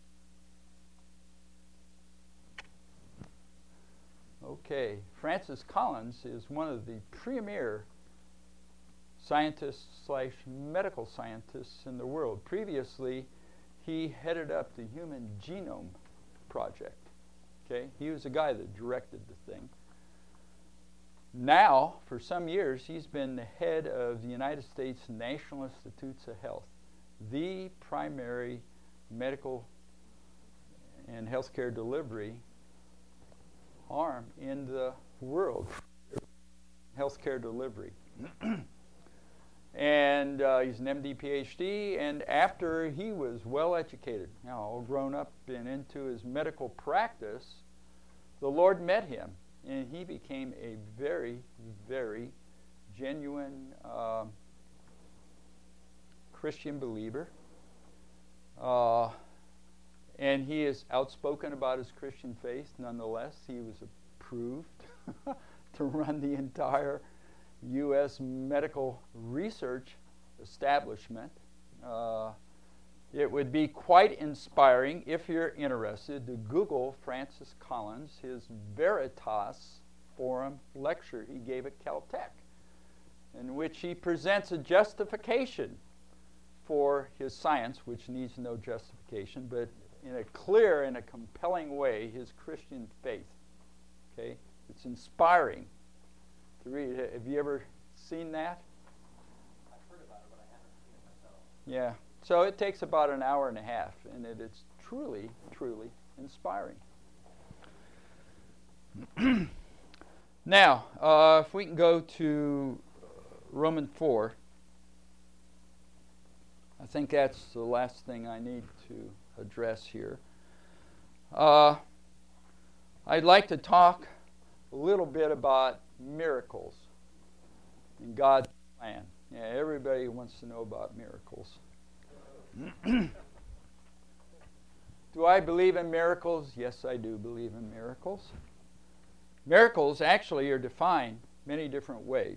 Okay, Francis Collins is one of the premier scientists / medical scientists in the world. Previously, he headed up the Human Genome Project. Okay, he was the guy that directed the thing. Now, for some years, he's been the head of the United States National Institutes of Health, the primary medical and healthcare delivery arm in the world, healthcare delivery. And he's an MD, PhD, and after he was well educated, now all grown up and into his medical practice, the Lord met him, and he became a very, very genuine Christian believer. And he is outspoken about his Christian faith. Nonetheless, he was approved to run the entire U.S. medical research establishment. It would be quite inspiring, if you're interested, to Google Francis Collins, his Veritas Forum lecture he gave at Caltech, in which he presents a justification for his science, which needs no justification, but in a clear and a compelling way, his Christian faith. Okay? It's inspiring to read. Have you ever seen that? I've heard about it, but I haven't seen it myself. Yeah. So it takes about an hour and a half, and it's truly, truly inspiring. Now, if we can go to Romans 4, I think that's the last thing I need to address here. I'd like to talk a little bit about miracles and God's plan. Yeah, everybody wants to know about miracles. Do I believe in miracles? Yes, I do believe in miracles. Miracles actually are defined many different ways.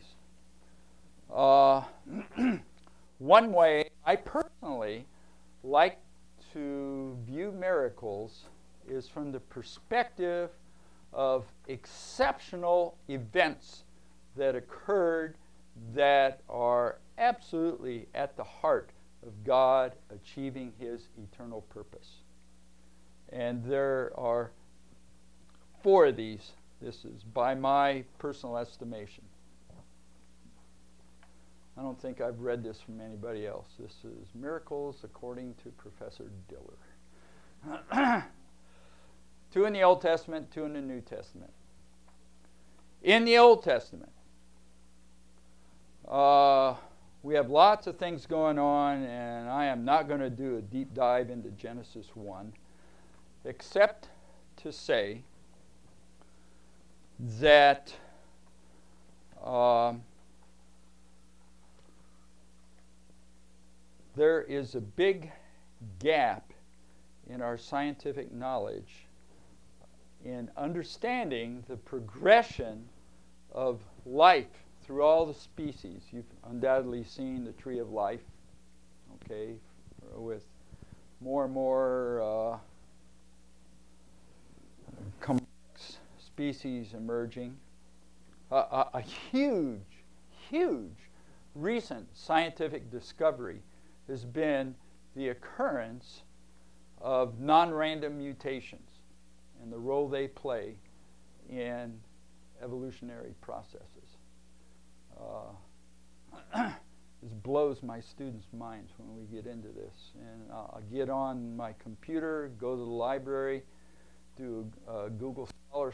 One way I personally like to view miracles is from the perspective of exceptional events that occurred that are absolutely at the heart of God achieving his eternal purpose. And there are 4 of these. This is by my personal estimation. I don't think I've read this from anybody else. This is Miracles According to Professor Diller. 2 in the Old Testament, 2 in the New Testament. In the Old Testament, we have lots of things going on, and I am not going to do a deep dive into Genesis 1, except to say that there is a big gap in our scientific knowledge in understanding the progression of life through all the species. You've undoubtedly seen the Tree of Life, okay, with more and more complex species emerging. A huge recent scientific discovery has been the occurrence of non-random mutations and the role they play in evolutionary processes. This blows my students' minds when we get into this. And I'll get on my computer, go to the library, do a Google Scholar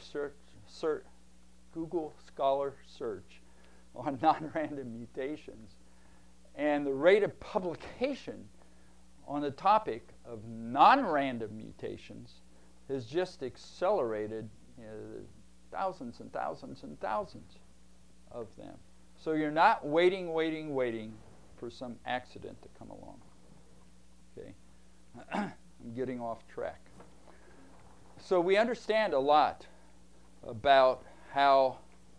search on non-random mutations. And the rate of publication on the topic of non-random mutations has just accelerated, thousands and thousands and thousands of them. So you're not waiting for some accident to come along. Okay, I'm getting off track. So we understand a lot about how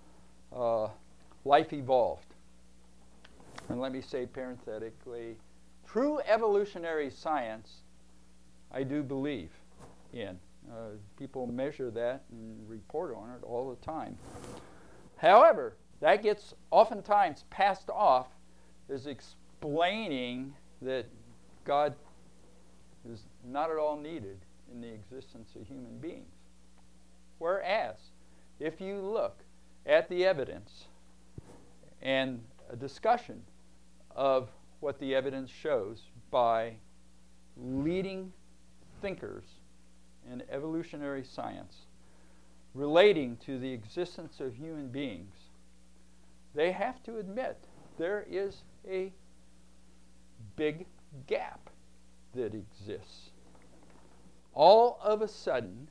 life evolved. And let me say parenthetically, true evolutionary science, I do believe in. People measure that and report on it all the time. However, that gets oftentimes passed off as explaining that God is not at all needed in the existence of human beings. Whereas, if you look at the evidence and a discussion of what the evidence shows by leading thinkers in evolutionary science relating to the existence of human beings, they have to admit there is a big gap that exists. All of a sudden,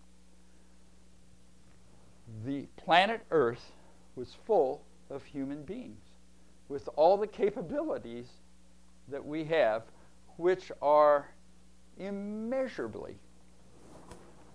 the planet Earth was full of human beings with all the capabilities that we have, which are immeasurably.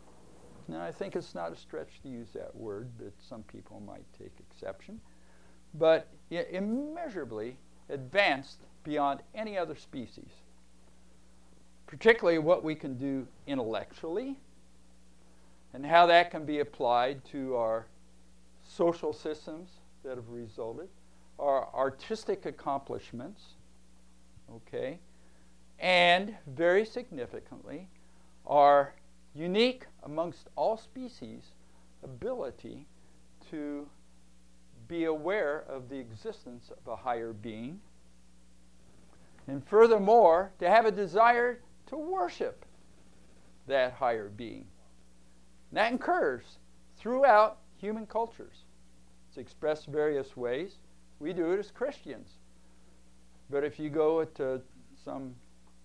Now, I think it's not a stretch to use that word, but some people might take exception. but immeasurably advanced beyond any other species. Particularly what we can do intellectually and how that can be applied to our social systems that have resulted, our artistic accomplishments, okay, and very significantly, our unique amongst all species ability to be aware of the existence of a higher being, and furthermore, to have a desire to worship that higher being. And that occurs throughout human cultures. It's expressed various ways. We do it as Christians. But if you go to some,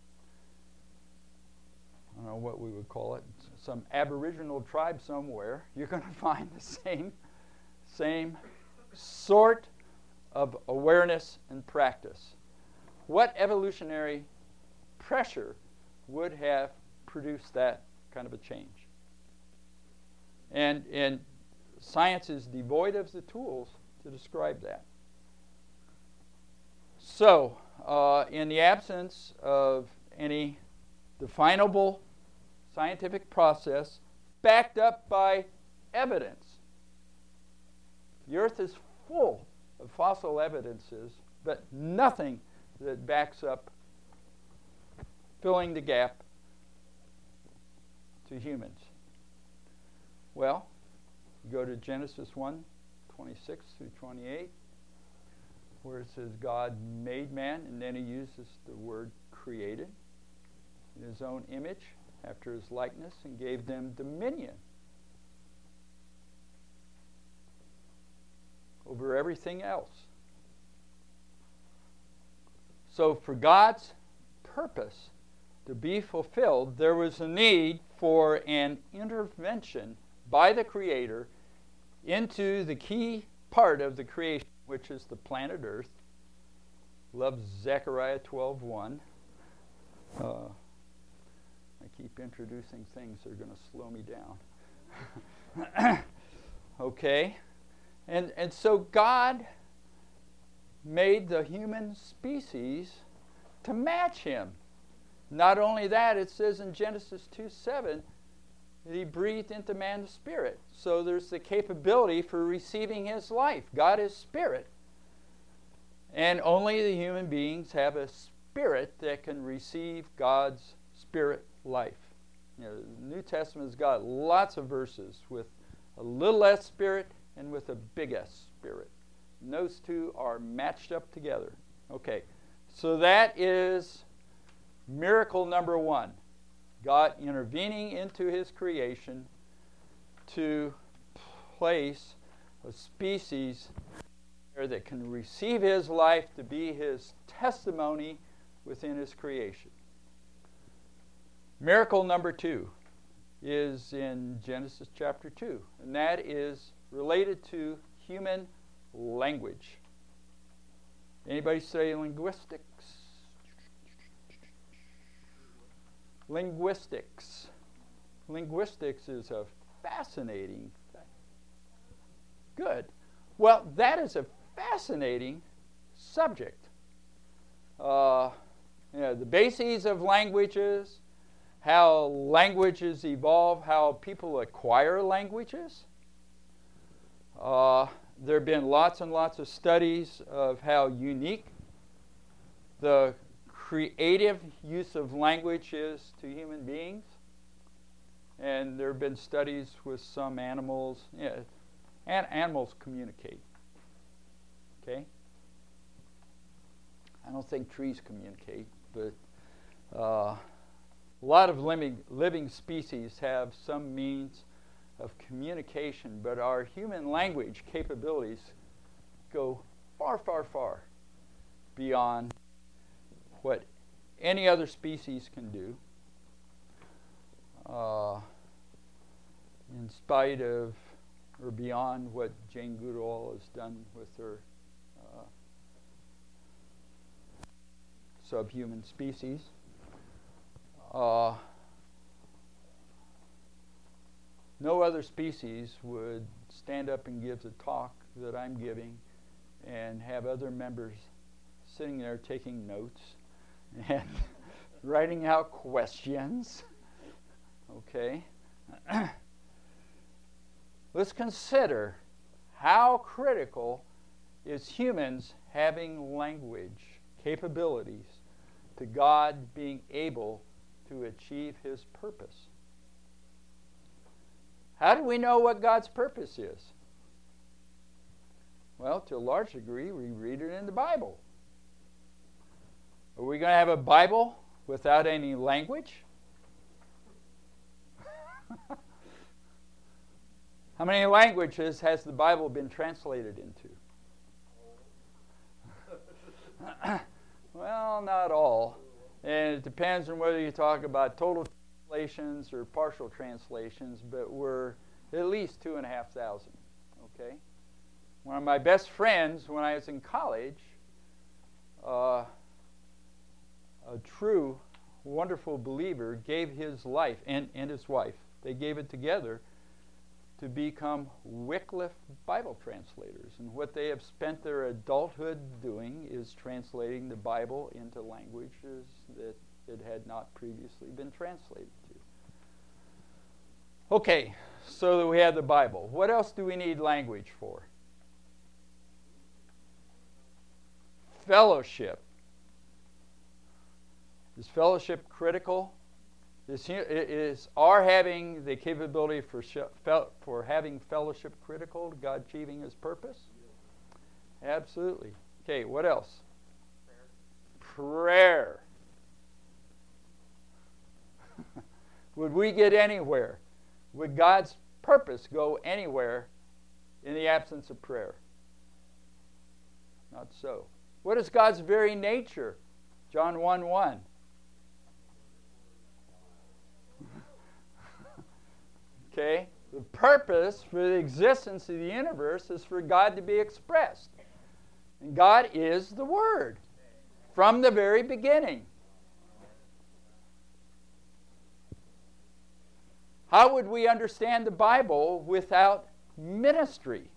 I don't know what we would call it, some Aboriginal tribe somewhere, you're going to find the same sort of awareness and practice. What evolutionary pressure would have produced that kind of a change? And science is devoid of the tools to describe that. So, in the absence of any definable scientific process backed up by evidence, the Earth is full of fossil evidences, but nothing that backs up filling the gap to humans. Well, you go to Genesis 1:26 through 28, where it says God made man, and then he uses the word created in his own image, after his likeness, and gave them dominion over everything else. So for God's purpose to be fulfilled, there was a need for an intervention by the Creator into the key part of the creation, which is the planet Earth. Love Zechariah 12:1. I keep introducing things that are going to slow me down. Okay? And so God made the human species to match him. Not only that, it says in Genesis 2:7, that he breathed into man the spirit. So there's the capability for receiving his life. God is spirit. And only the human beings have a spirit that can receive God's spirit life. You know, the New Testament has got lots of verses with a little s spirit and with a big S spirit. And those two are matched up together. Okay, so that is miracle number one. God intervening into his creation to place a species there that can receive his life to be his testimony within his creation. Miracle number two is in Genesis chapter 2, and that is related to human language. Anybody say linguistics? Linguistics. Linguistics is a fascinating thing. Good. Well, that is a fascinating subject. The bases of languages, how languages evolve, how people acquire languages. There have been lots and lots of studies of how unique the creative use of language is to human beings. And there have been studies with some animals. And animals communicate. Okay? I don't think trees communicate, but a lot of living species have some means of communication, but our human language capabilities go far, far, far beyond what any other species can do, in spite of or beyond what Jane Goodall has done with her subhuman species. No other species would stand up and give the talk that I'm giving and have other members sitting there taking notes and writing out questions. Okay. Let's consider how critical is humans having language capabilities to God being able to achieve His purpose. How do we know what God's purpose is? Well, to a large degree, we read it in the Bible. Are we going to have a Bible without any language? How many languages has the Bible been translated into? Well, not all. And it depends on whether you talk about total translations or partial translations, but we're at least 2,500. Okay? One of my best friends when I was in college, a true, wonderful believer, gave his life, and his wife, they gave it together to become Wycliffe Bible translators. And what they have spent their adulthood doing is translating the Bible into languages that it had not previously been translated to. Okay, so that we have the Bible. What else do we need language for? Fellowship. Is fellowship critical? Is our having the capability for having fellowship critical to God achieving His purpose? Absolutely. Okay, what else? Prayer. Would we get anywhere? Would God's purpose go anywhere in the absence of prayer? Not so. What is God's very nature? John 1:1. Okay? The purpose for the existence of the universe is for God to be expressed. And God is the Word from the very beginning. How would we understand the Bible without ministry?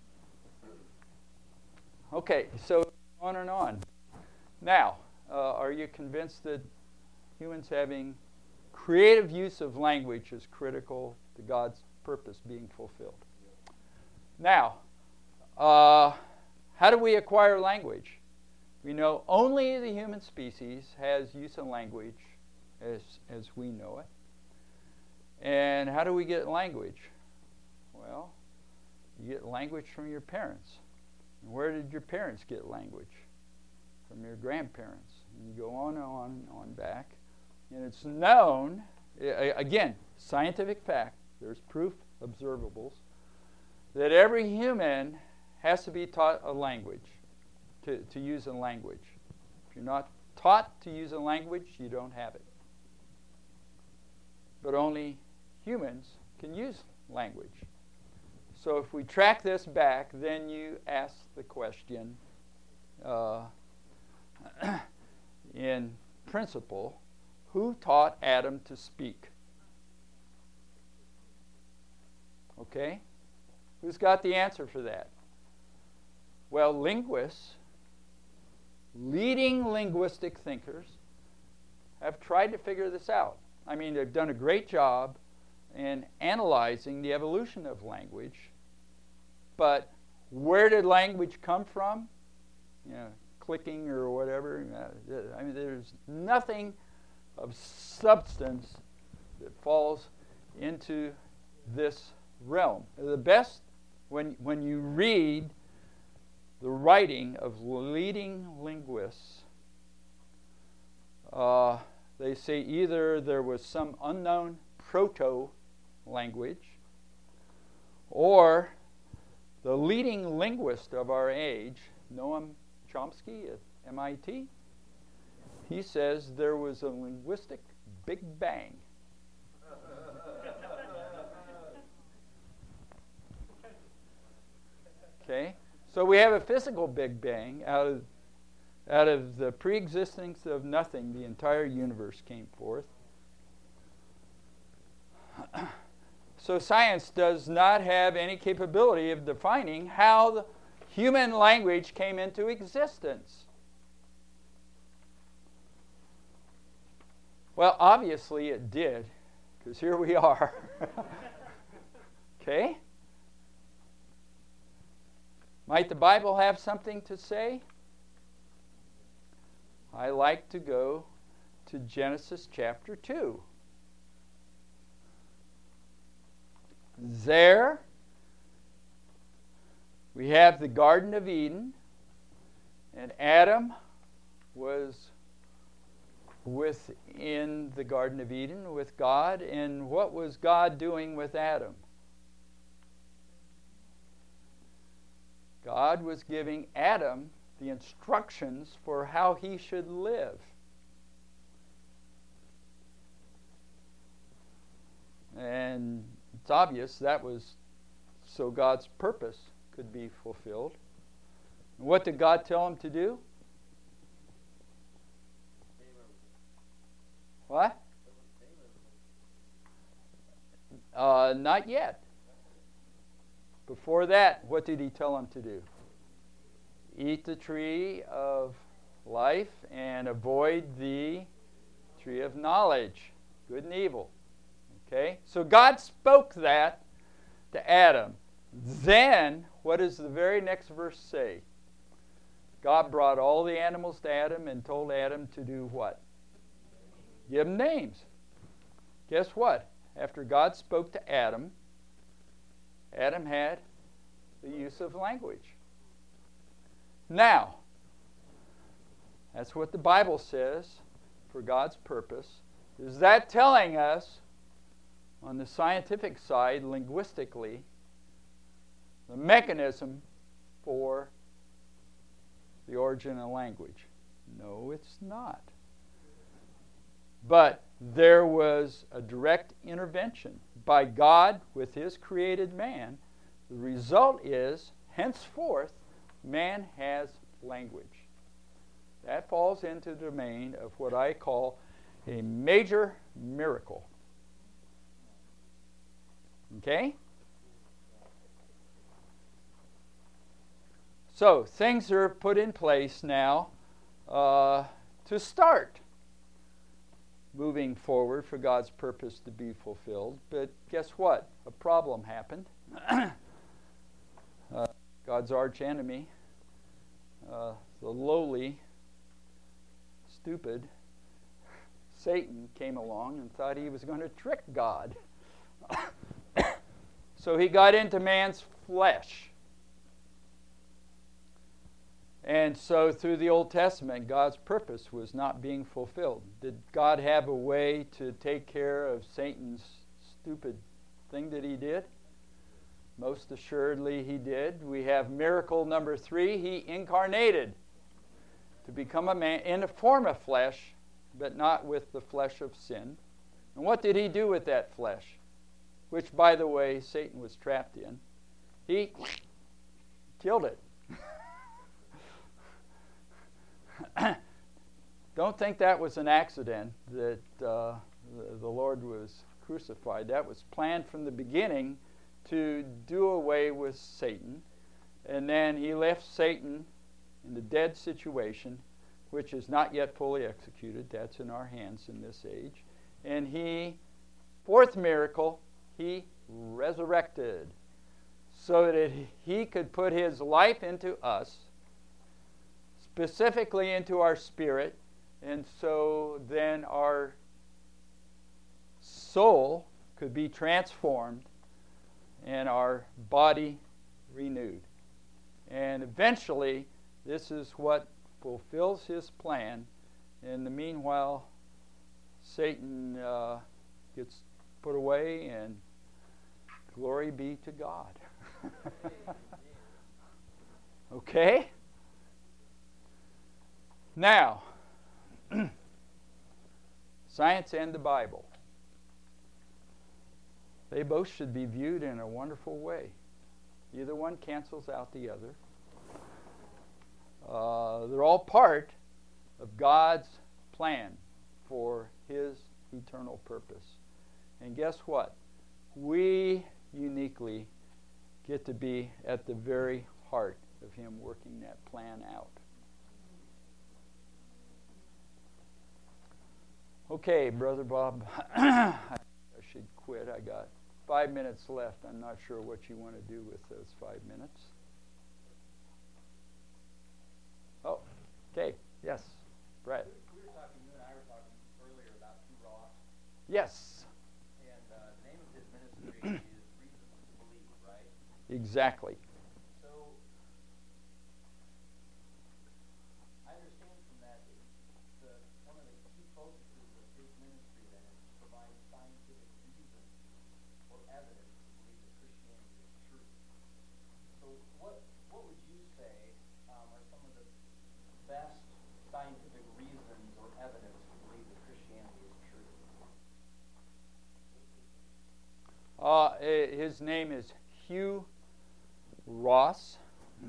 Okay, so on and on. Now, are you convinced that humans having creative use of language is critical to God's purpose being fulfilled? Now, how do we acquire language? We know only the human species has use of language as we know it. And how do we get language? Well, you get language from your parents. And where did your parents get language? From your grandparents. And you go on back. And it's known, again, scientific fact, there's proof, observables, that every human has to be taught a language, to use a language. If you're not taught to use a language, you don't have it. But only humans can use language. So if we track this back, then you ask the question, in principle, who taught Adam to speak? Okay? Who's got the answer for that? Well, linguists, leading linguistic thinkers, have tried to figure this out. I mean, they've done a great job in analyzing the evolution of language, but where did language come from? You know, clicking or whatever. I mean, there's nothing of substance that falls into this realm. The best, when you read the writing of leading linguists, they say either there was some unknown proto-language, or the leading linguist of our age, Noam Chomsky at MIT, he says there was a linguistic Big Bang. Okay? So we have a physical Big Bang. Out of the pre-existence of nothing, the entire universe came forth. So science does not have any capability of defining how the human language came into existence? Well, obviously it did, because here we are. Okay? Might the Bible have something to say? I like to go to Genesis chapter 2. There, we have the Garden of Eden, and Adam was within the Garden of Eden with God. And what was God doing with Adam? God was giving Adam the instructions for how he should live. And it's obvious that was so God's purpose could be fulfilled. What did God tell him to do? What? Not yet. Before that, what did he tell him to do? Eat the tree of life and avoid the tree of knowledge, good and evil. Okay? So God spoke that to Adam. Then, what does the very next verse say? God brought all the animals to Adam and told Adam to do what? Give them names. Guess what? After God spoke to Adam, Adam had the use of language. Now, that's what the Bible says for God's purpose. Is that telling us, on the scientific side, linguistically, the mechanism for the origin of language? No, it's not. But there was a direct intervention by God with his created man. The result is, henceforth, man has language. That falls into the domain of what I call a major miracle. Okay? So, things are put in place now to start moving forward for God's purpose to be fulfilled. But guess what? A problem happened. God's arch enemy, the lowly, stupid Satan, came along and thought he was going to trick God. So he got into man's flesh. And so through the Old Testament, God's purpose was not being fulfilled. Did God have a way to take care of Satan's stupid thing that he did? Most assuredly he did. We have miracle number 3. He incarnated to become a man in the form of flesh, but not with the flesh of sin. And what did he do with that flesh? Which, by the way, Satan was trapped in. He killed it. Don't think that was an accident that the Lord was crucified. That was planned from the beginning to do away with Satan. And then he left Satan in the dead situation, which is not yet fully executed. That's in our hands in this age. And he, fourth miracle, he resurrected so that he could put his life into us, specifically into our spirit, and so then our soul could be transformed and our body renewed. And eventually, this is what fulfills his plan. In the meanwhile, Satan gets put away, and glory be to God. Okay? Now, science and the Bible. They both should be viewed in a wonderful way. Either one cancels out the other. They're all part of God's plan for his eternal purpose. And guess what? We uniquely get to be at the very heart of him working that plan out. Okay, Brother Bob, I should quit. I got 5 minutes left. I'm not sure what you want to do with those 5 minutes. Oh, okay. Yes, Brett. We were talking, you and I were talking earlier about Hugh Ross. Yes. And the name of his ministry is Reasons to Believe, right? Exactly. So, I understand from that one of the key focuses of his ministry then is to provide scientific reasons or evidence to believe that Christianity is true. So, what would you say are some of the best scientific reasons or evidence to believe that Christianity is true? His name is Hugh Ross,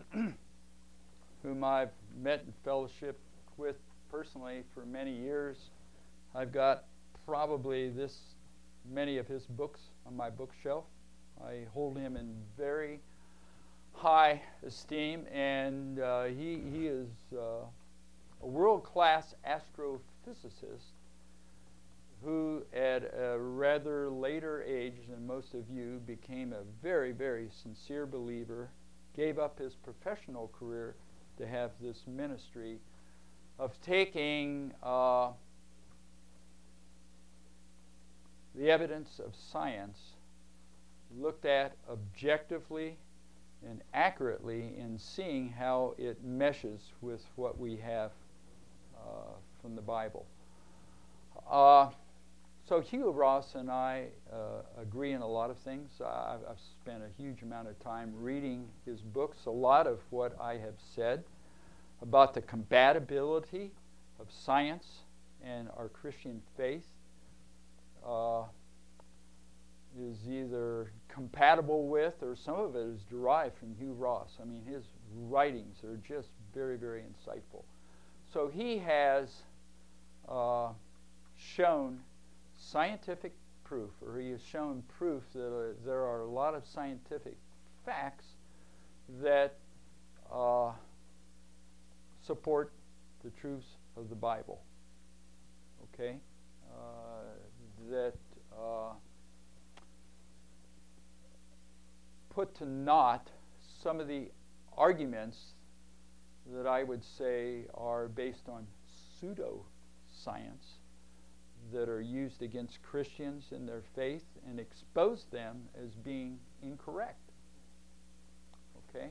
whom I've met and fellowship with personally for many years. I've got probably this many of his books on my bookshelf. I hold him in very high esteem, and he is a world-class astrophysicist who, at a rather later age than most of you, became a very, very sincere believer, gave up his professional career to have this ministry of taking the evidence of science looked at objectively and accurately in seeing how it meshes with what we have from the Bible. So Hugh Ross and I agree in a lot of things. I've spent a huge amount of time reading his books. A lot of what I have said about the compatibility of science and our Christian faith is either compatible with, or some of it is derived from Hugh Ross. I mean, his writings are just very, very insightful. So he has shown scientific proof, or he has shown proof that there are a lot of scientific facts that support the truths of the Bible. Okay? That put to naught some of the arguments that I would say are based on pseudoscience that are used against Christians in their faith, and expose them as being incorrect. Okay?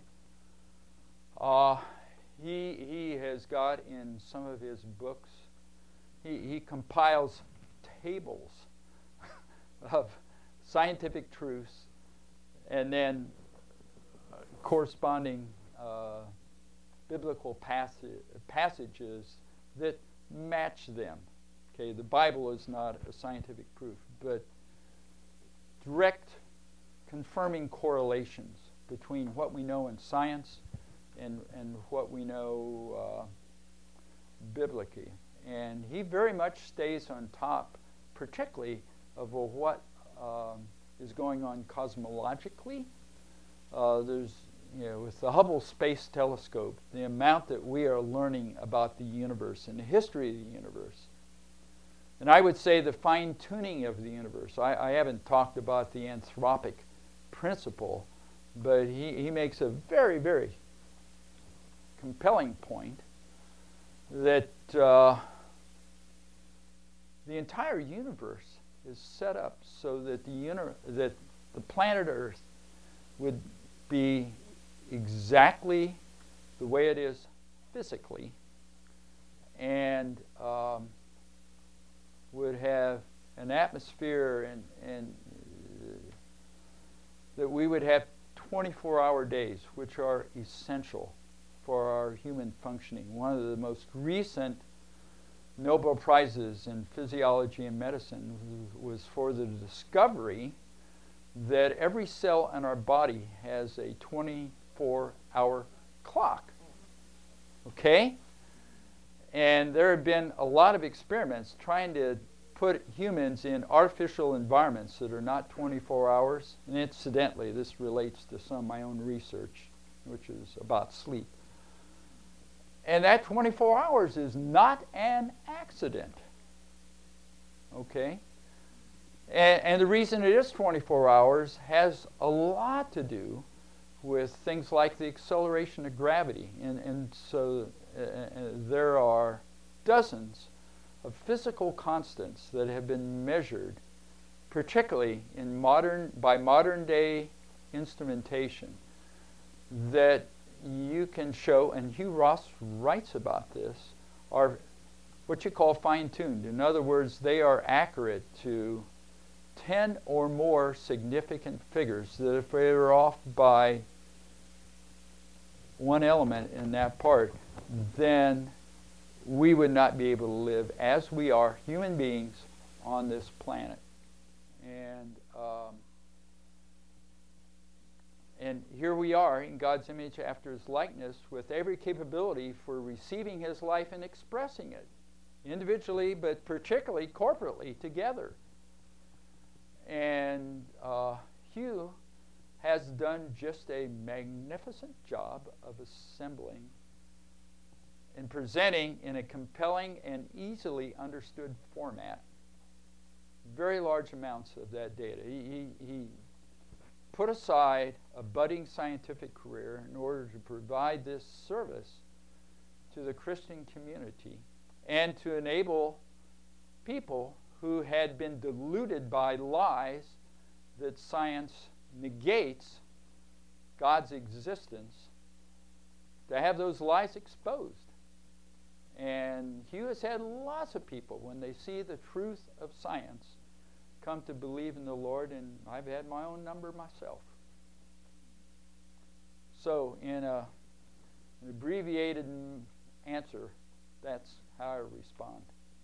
He has got in some of his books, he compiles tables of scientific truths and then corresponding biblical passages that match them. Okay, the Bible is not a scientific proof, but direct confirming correlations between what we know in science and what we know biblically. And he very much stays on top, particularly of what is going on cosmologically. There's, with the Hubble Space Telescope, the amount that we are learning about the universe and the history of the universe. And I would say the fine-tuning of the universe. I haven't talked about the anthropic principle, but he makes a very, very compelling point that the entire universe is set up so that that the planet Earth would be exactly the way it is physically, and would have an atmosphere and that we would have 24-hour days, which are essential for our human functioning. One of the most recent Nobel Prizes in physiology and medicine was for the discovery that every cell in our body has a 24-hour clock. Okay? And there have been a lot of experiments trying to put humans in artificial environments that are not 24 hours. And incidentally, this relates to some of my own research which is about sleep. And that 24 hours is not an accident. Okay? And the reason it is 24 hours has a lot to do with things like the acceleration of gravity. And so there are dozens of physical constants that have been measured, particularly by modern day instrumentation, that you can show, and Hugh Ross writes about this, are what you call fine-tuned. In other words, they are accurate to 10 or more significant figures, that if they were off by one element in that part, then we would not be able to live as we are, human beings, on this planet. And here we are in God's image after His likeness, with every capability for receiving His life and expressing it, individually, but particularly corporately together. And Hugh has done just a magnificent job of assembling and presenting in a compelling and easily understood format very large amounts of that data. He put aside a budding scientific career in order to provide this service to the Christian community and to enable people who had been deluded by lies that science negates God's existence, to have those lies exposed. And Hugh has had lots of people, when they see the truth of science, come to believe in the Lord, and I've had my own number myself. So in an abbreviated answer, that's how I respond.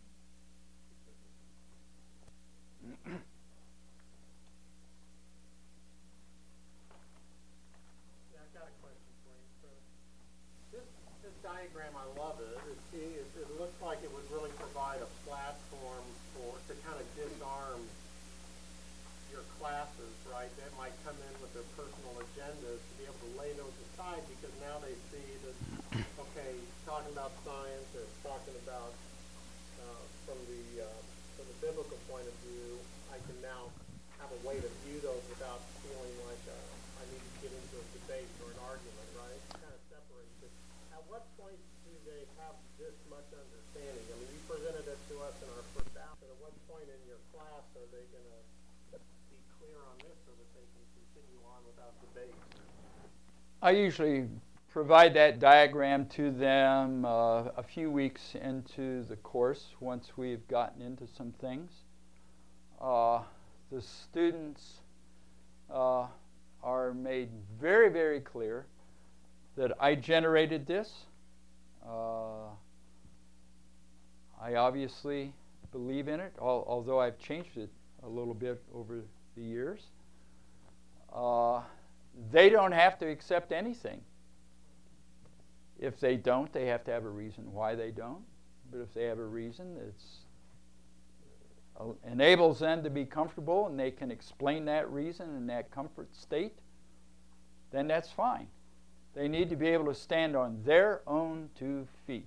I've got a question for you. So this diagram, I love it. It looks like it would really provide a platform to kind of disarm your classes, right? That might come in with their personal agendas, to be able to lay those aside, because now they see that, okay, talking about science or talking about from the biblical point of view, I can now have a way to view those without feeling like I need to get into a debate or an argument, right? Kind of separates it. At what point do they have this much understanding? I mean, you presented it to us in our first hour, but at what point in your class are they going to be clear on this so that they can continue on without debate? I usually provide that diagram to them a few weeks into the course, once we've gotten into some things. The students are made very, very clear that I generated this. I obviously believe in it, although I've changed it a little bit over the years. They don't have to accept anything. If they don't, they have to have a reason why they don't. But if they have a reason, it enables them to be comfortable, and they can explain that reason in that comfort state, then that's fine. They need to be able to stand on their own 2 feet.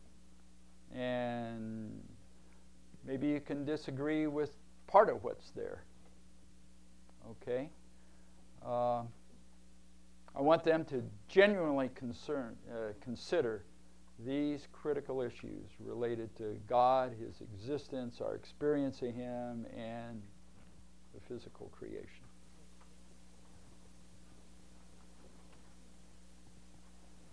And maybe you can disagree with part of what's there. Okay? I want them to genuinely consider these critical issues related to God, His existence, our experience of Him, and the physical creation.